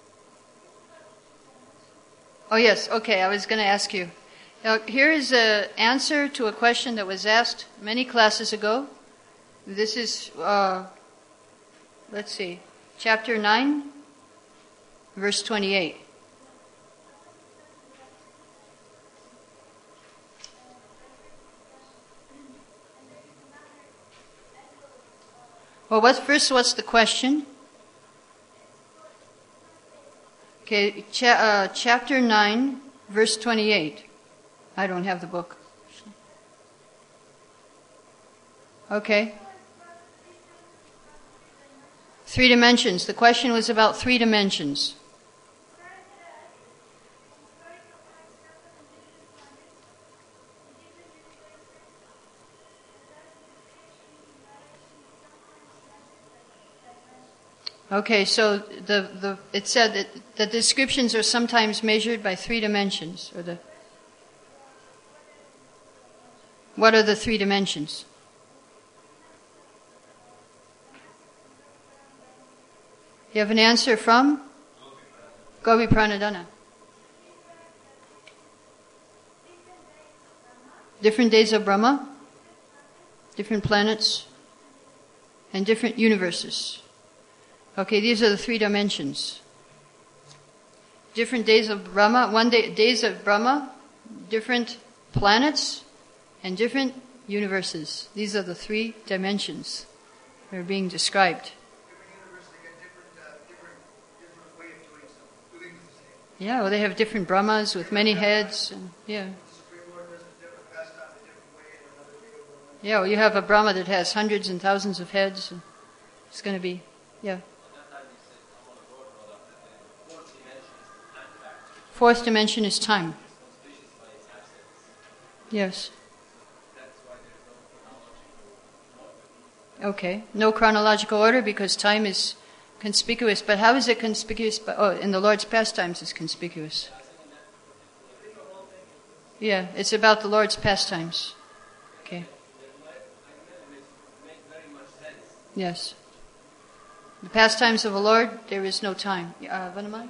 Oh yes, okay, I was going to ask you. Now, here is an answer to a question that was asked many classes ago, This is, uh, let's see, chapter nine, verse twenty-eight. Well, what's, first, what's the question? Okay, cha- uh, chapter nine, verse twenty-eight. I don't have the book. Okay. Three dimensions. The question was about three dimensions. Okay, so the, the it said that the descriptions are sometimes measured by three dimensions, or the what are the three dimensions? You have an answer from Gopi Pranadhana. Different days of Brahma, different planets, and different universes. Okay, these are the three dimensions. Different days of Brahma, one day, days of Brahma, different planets, and different universes. These are the three dimensions that are being described. Yeah, well, they have different Brahmas with many heads. And, yeah. Yeah, well, you have a Brahma that has hundreds and thousands of heads. And it's going to be, yeah. Fourth dimension is time. Yes. Okay. No chronological order because time is conspicuous. But how is it conspicuous? Oh, in the Lord's pastimes it's conspicuous. Yeah, it's about the Lord's pastimes. Okay. Yes. The pastimes of the Lord, there is no time. Uh, Vanamai?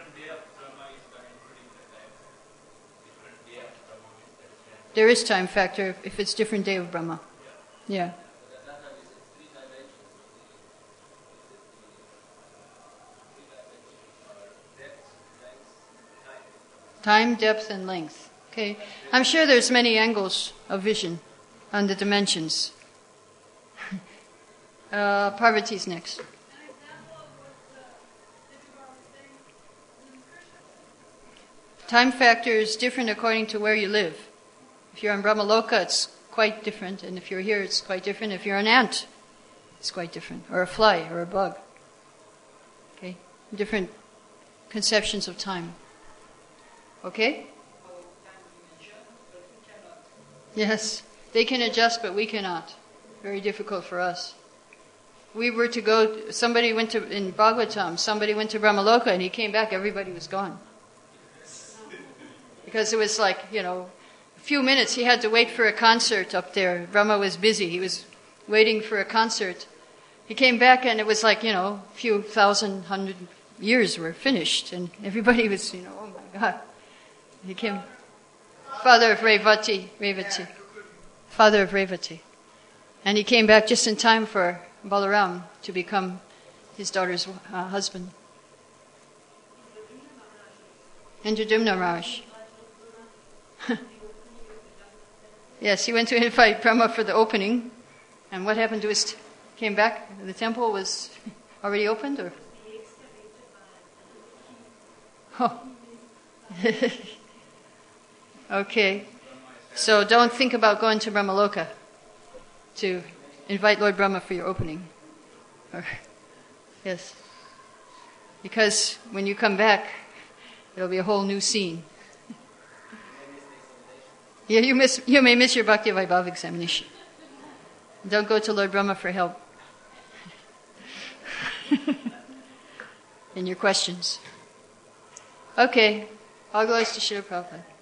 There is time factor if it's different day of Brahma. Yeah. Time, depth, and length. Okay. I'm sure there's many angles of vision on the dimensions. uh, Parvati's next. Time factor is different according to where you live. If you're in Brahmaloka, it's quite different, and if you're here, it's quite different. If you're an ant, it's quite different, or a fly, or a bug. Okay? Different conceptions of time. Okay? Yes. They can adjust, but we cannot. Very difficult for us. We were to go, somebody went to, in Bhagavatam, somebody went to Brahmaloka, and he came back, everybody was gone. Because it was like, you know, a few minutes, he had to wait for a concert up there. Brahma was busy. He was waiting for a concert. He came back and it was like, you know, a few thousand, hundred years were finished. And everybody was, you know, oh my God. He came, father of Revati, Revati. Father of Revati. And he came back just in time for Balaram to become his daughter's uh, husband. Indradumna Raj. Yes, he went to invite Brahma for the opening. And what happened to his... T- came back, the temple was already opened, or... Oh. Okay. So don't think about going to Brahmaloka to invite Lord Brahma for your opening. Or, yes. Because when you come back, it'll be a whole new scene. Yeah, you miss. You may miss your Bhakti Vaibhava examination. Don't go to Lord Brahma for help in your questions. Okay, all glories to Srila Prabhupada.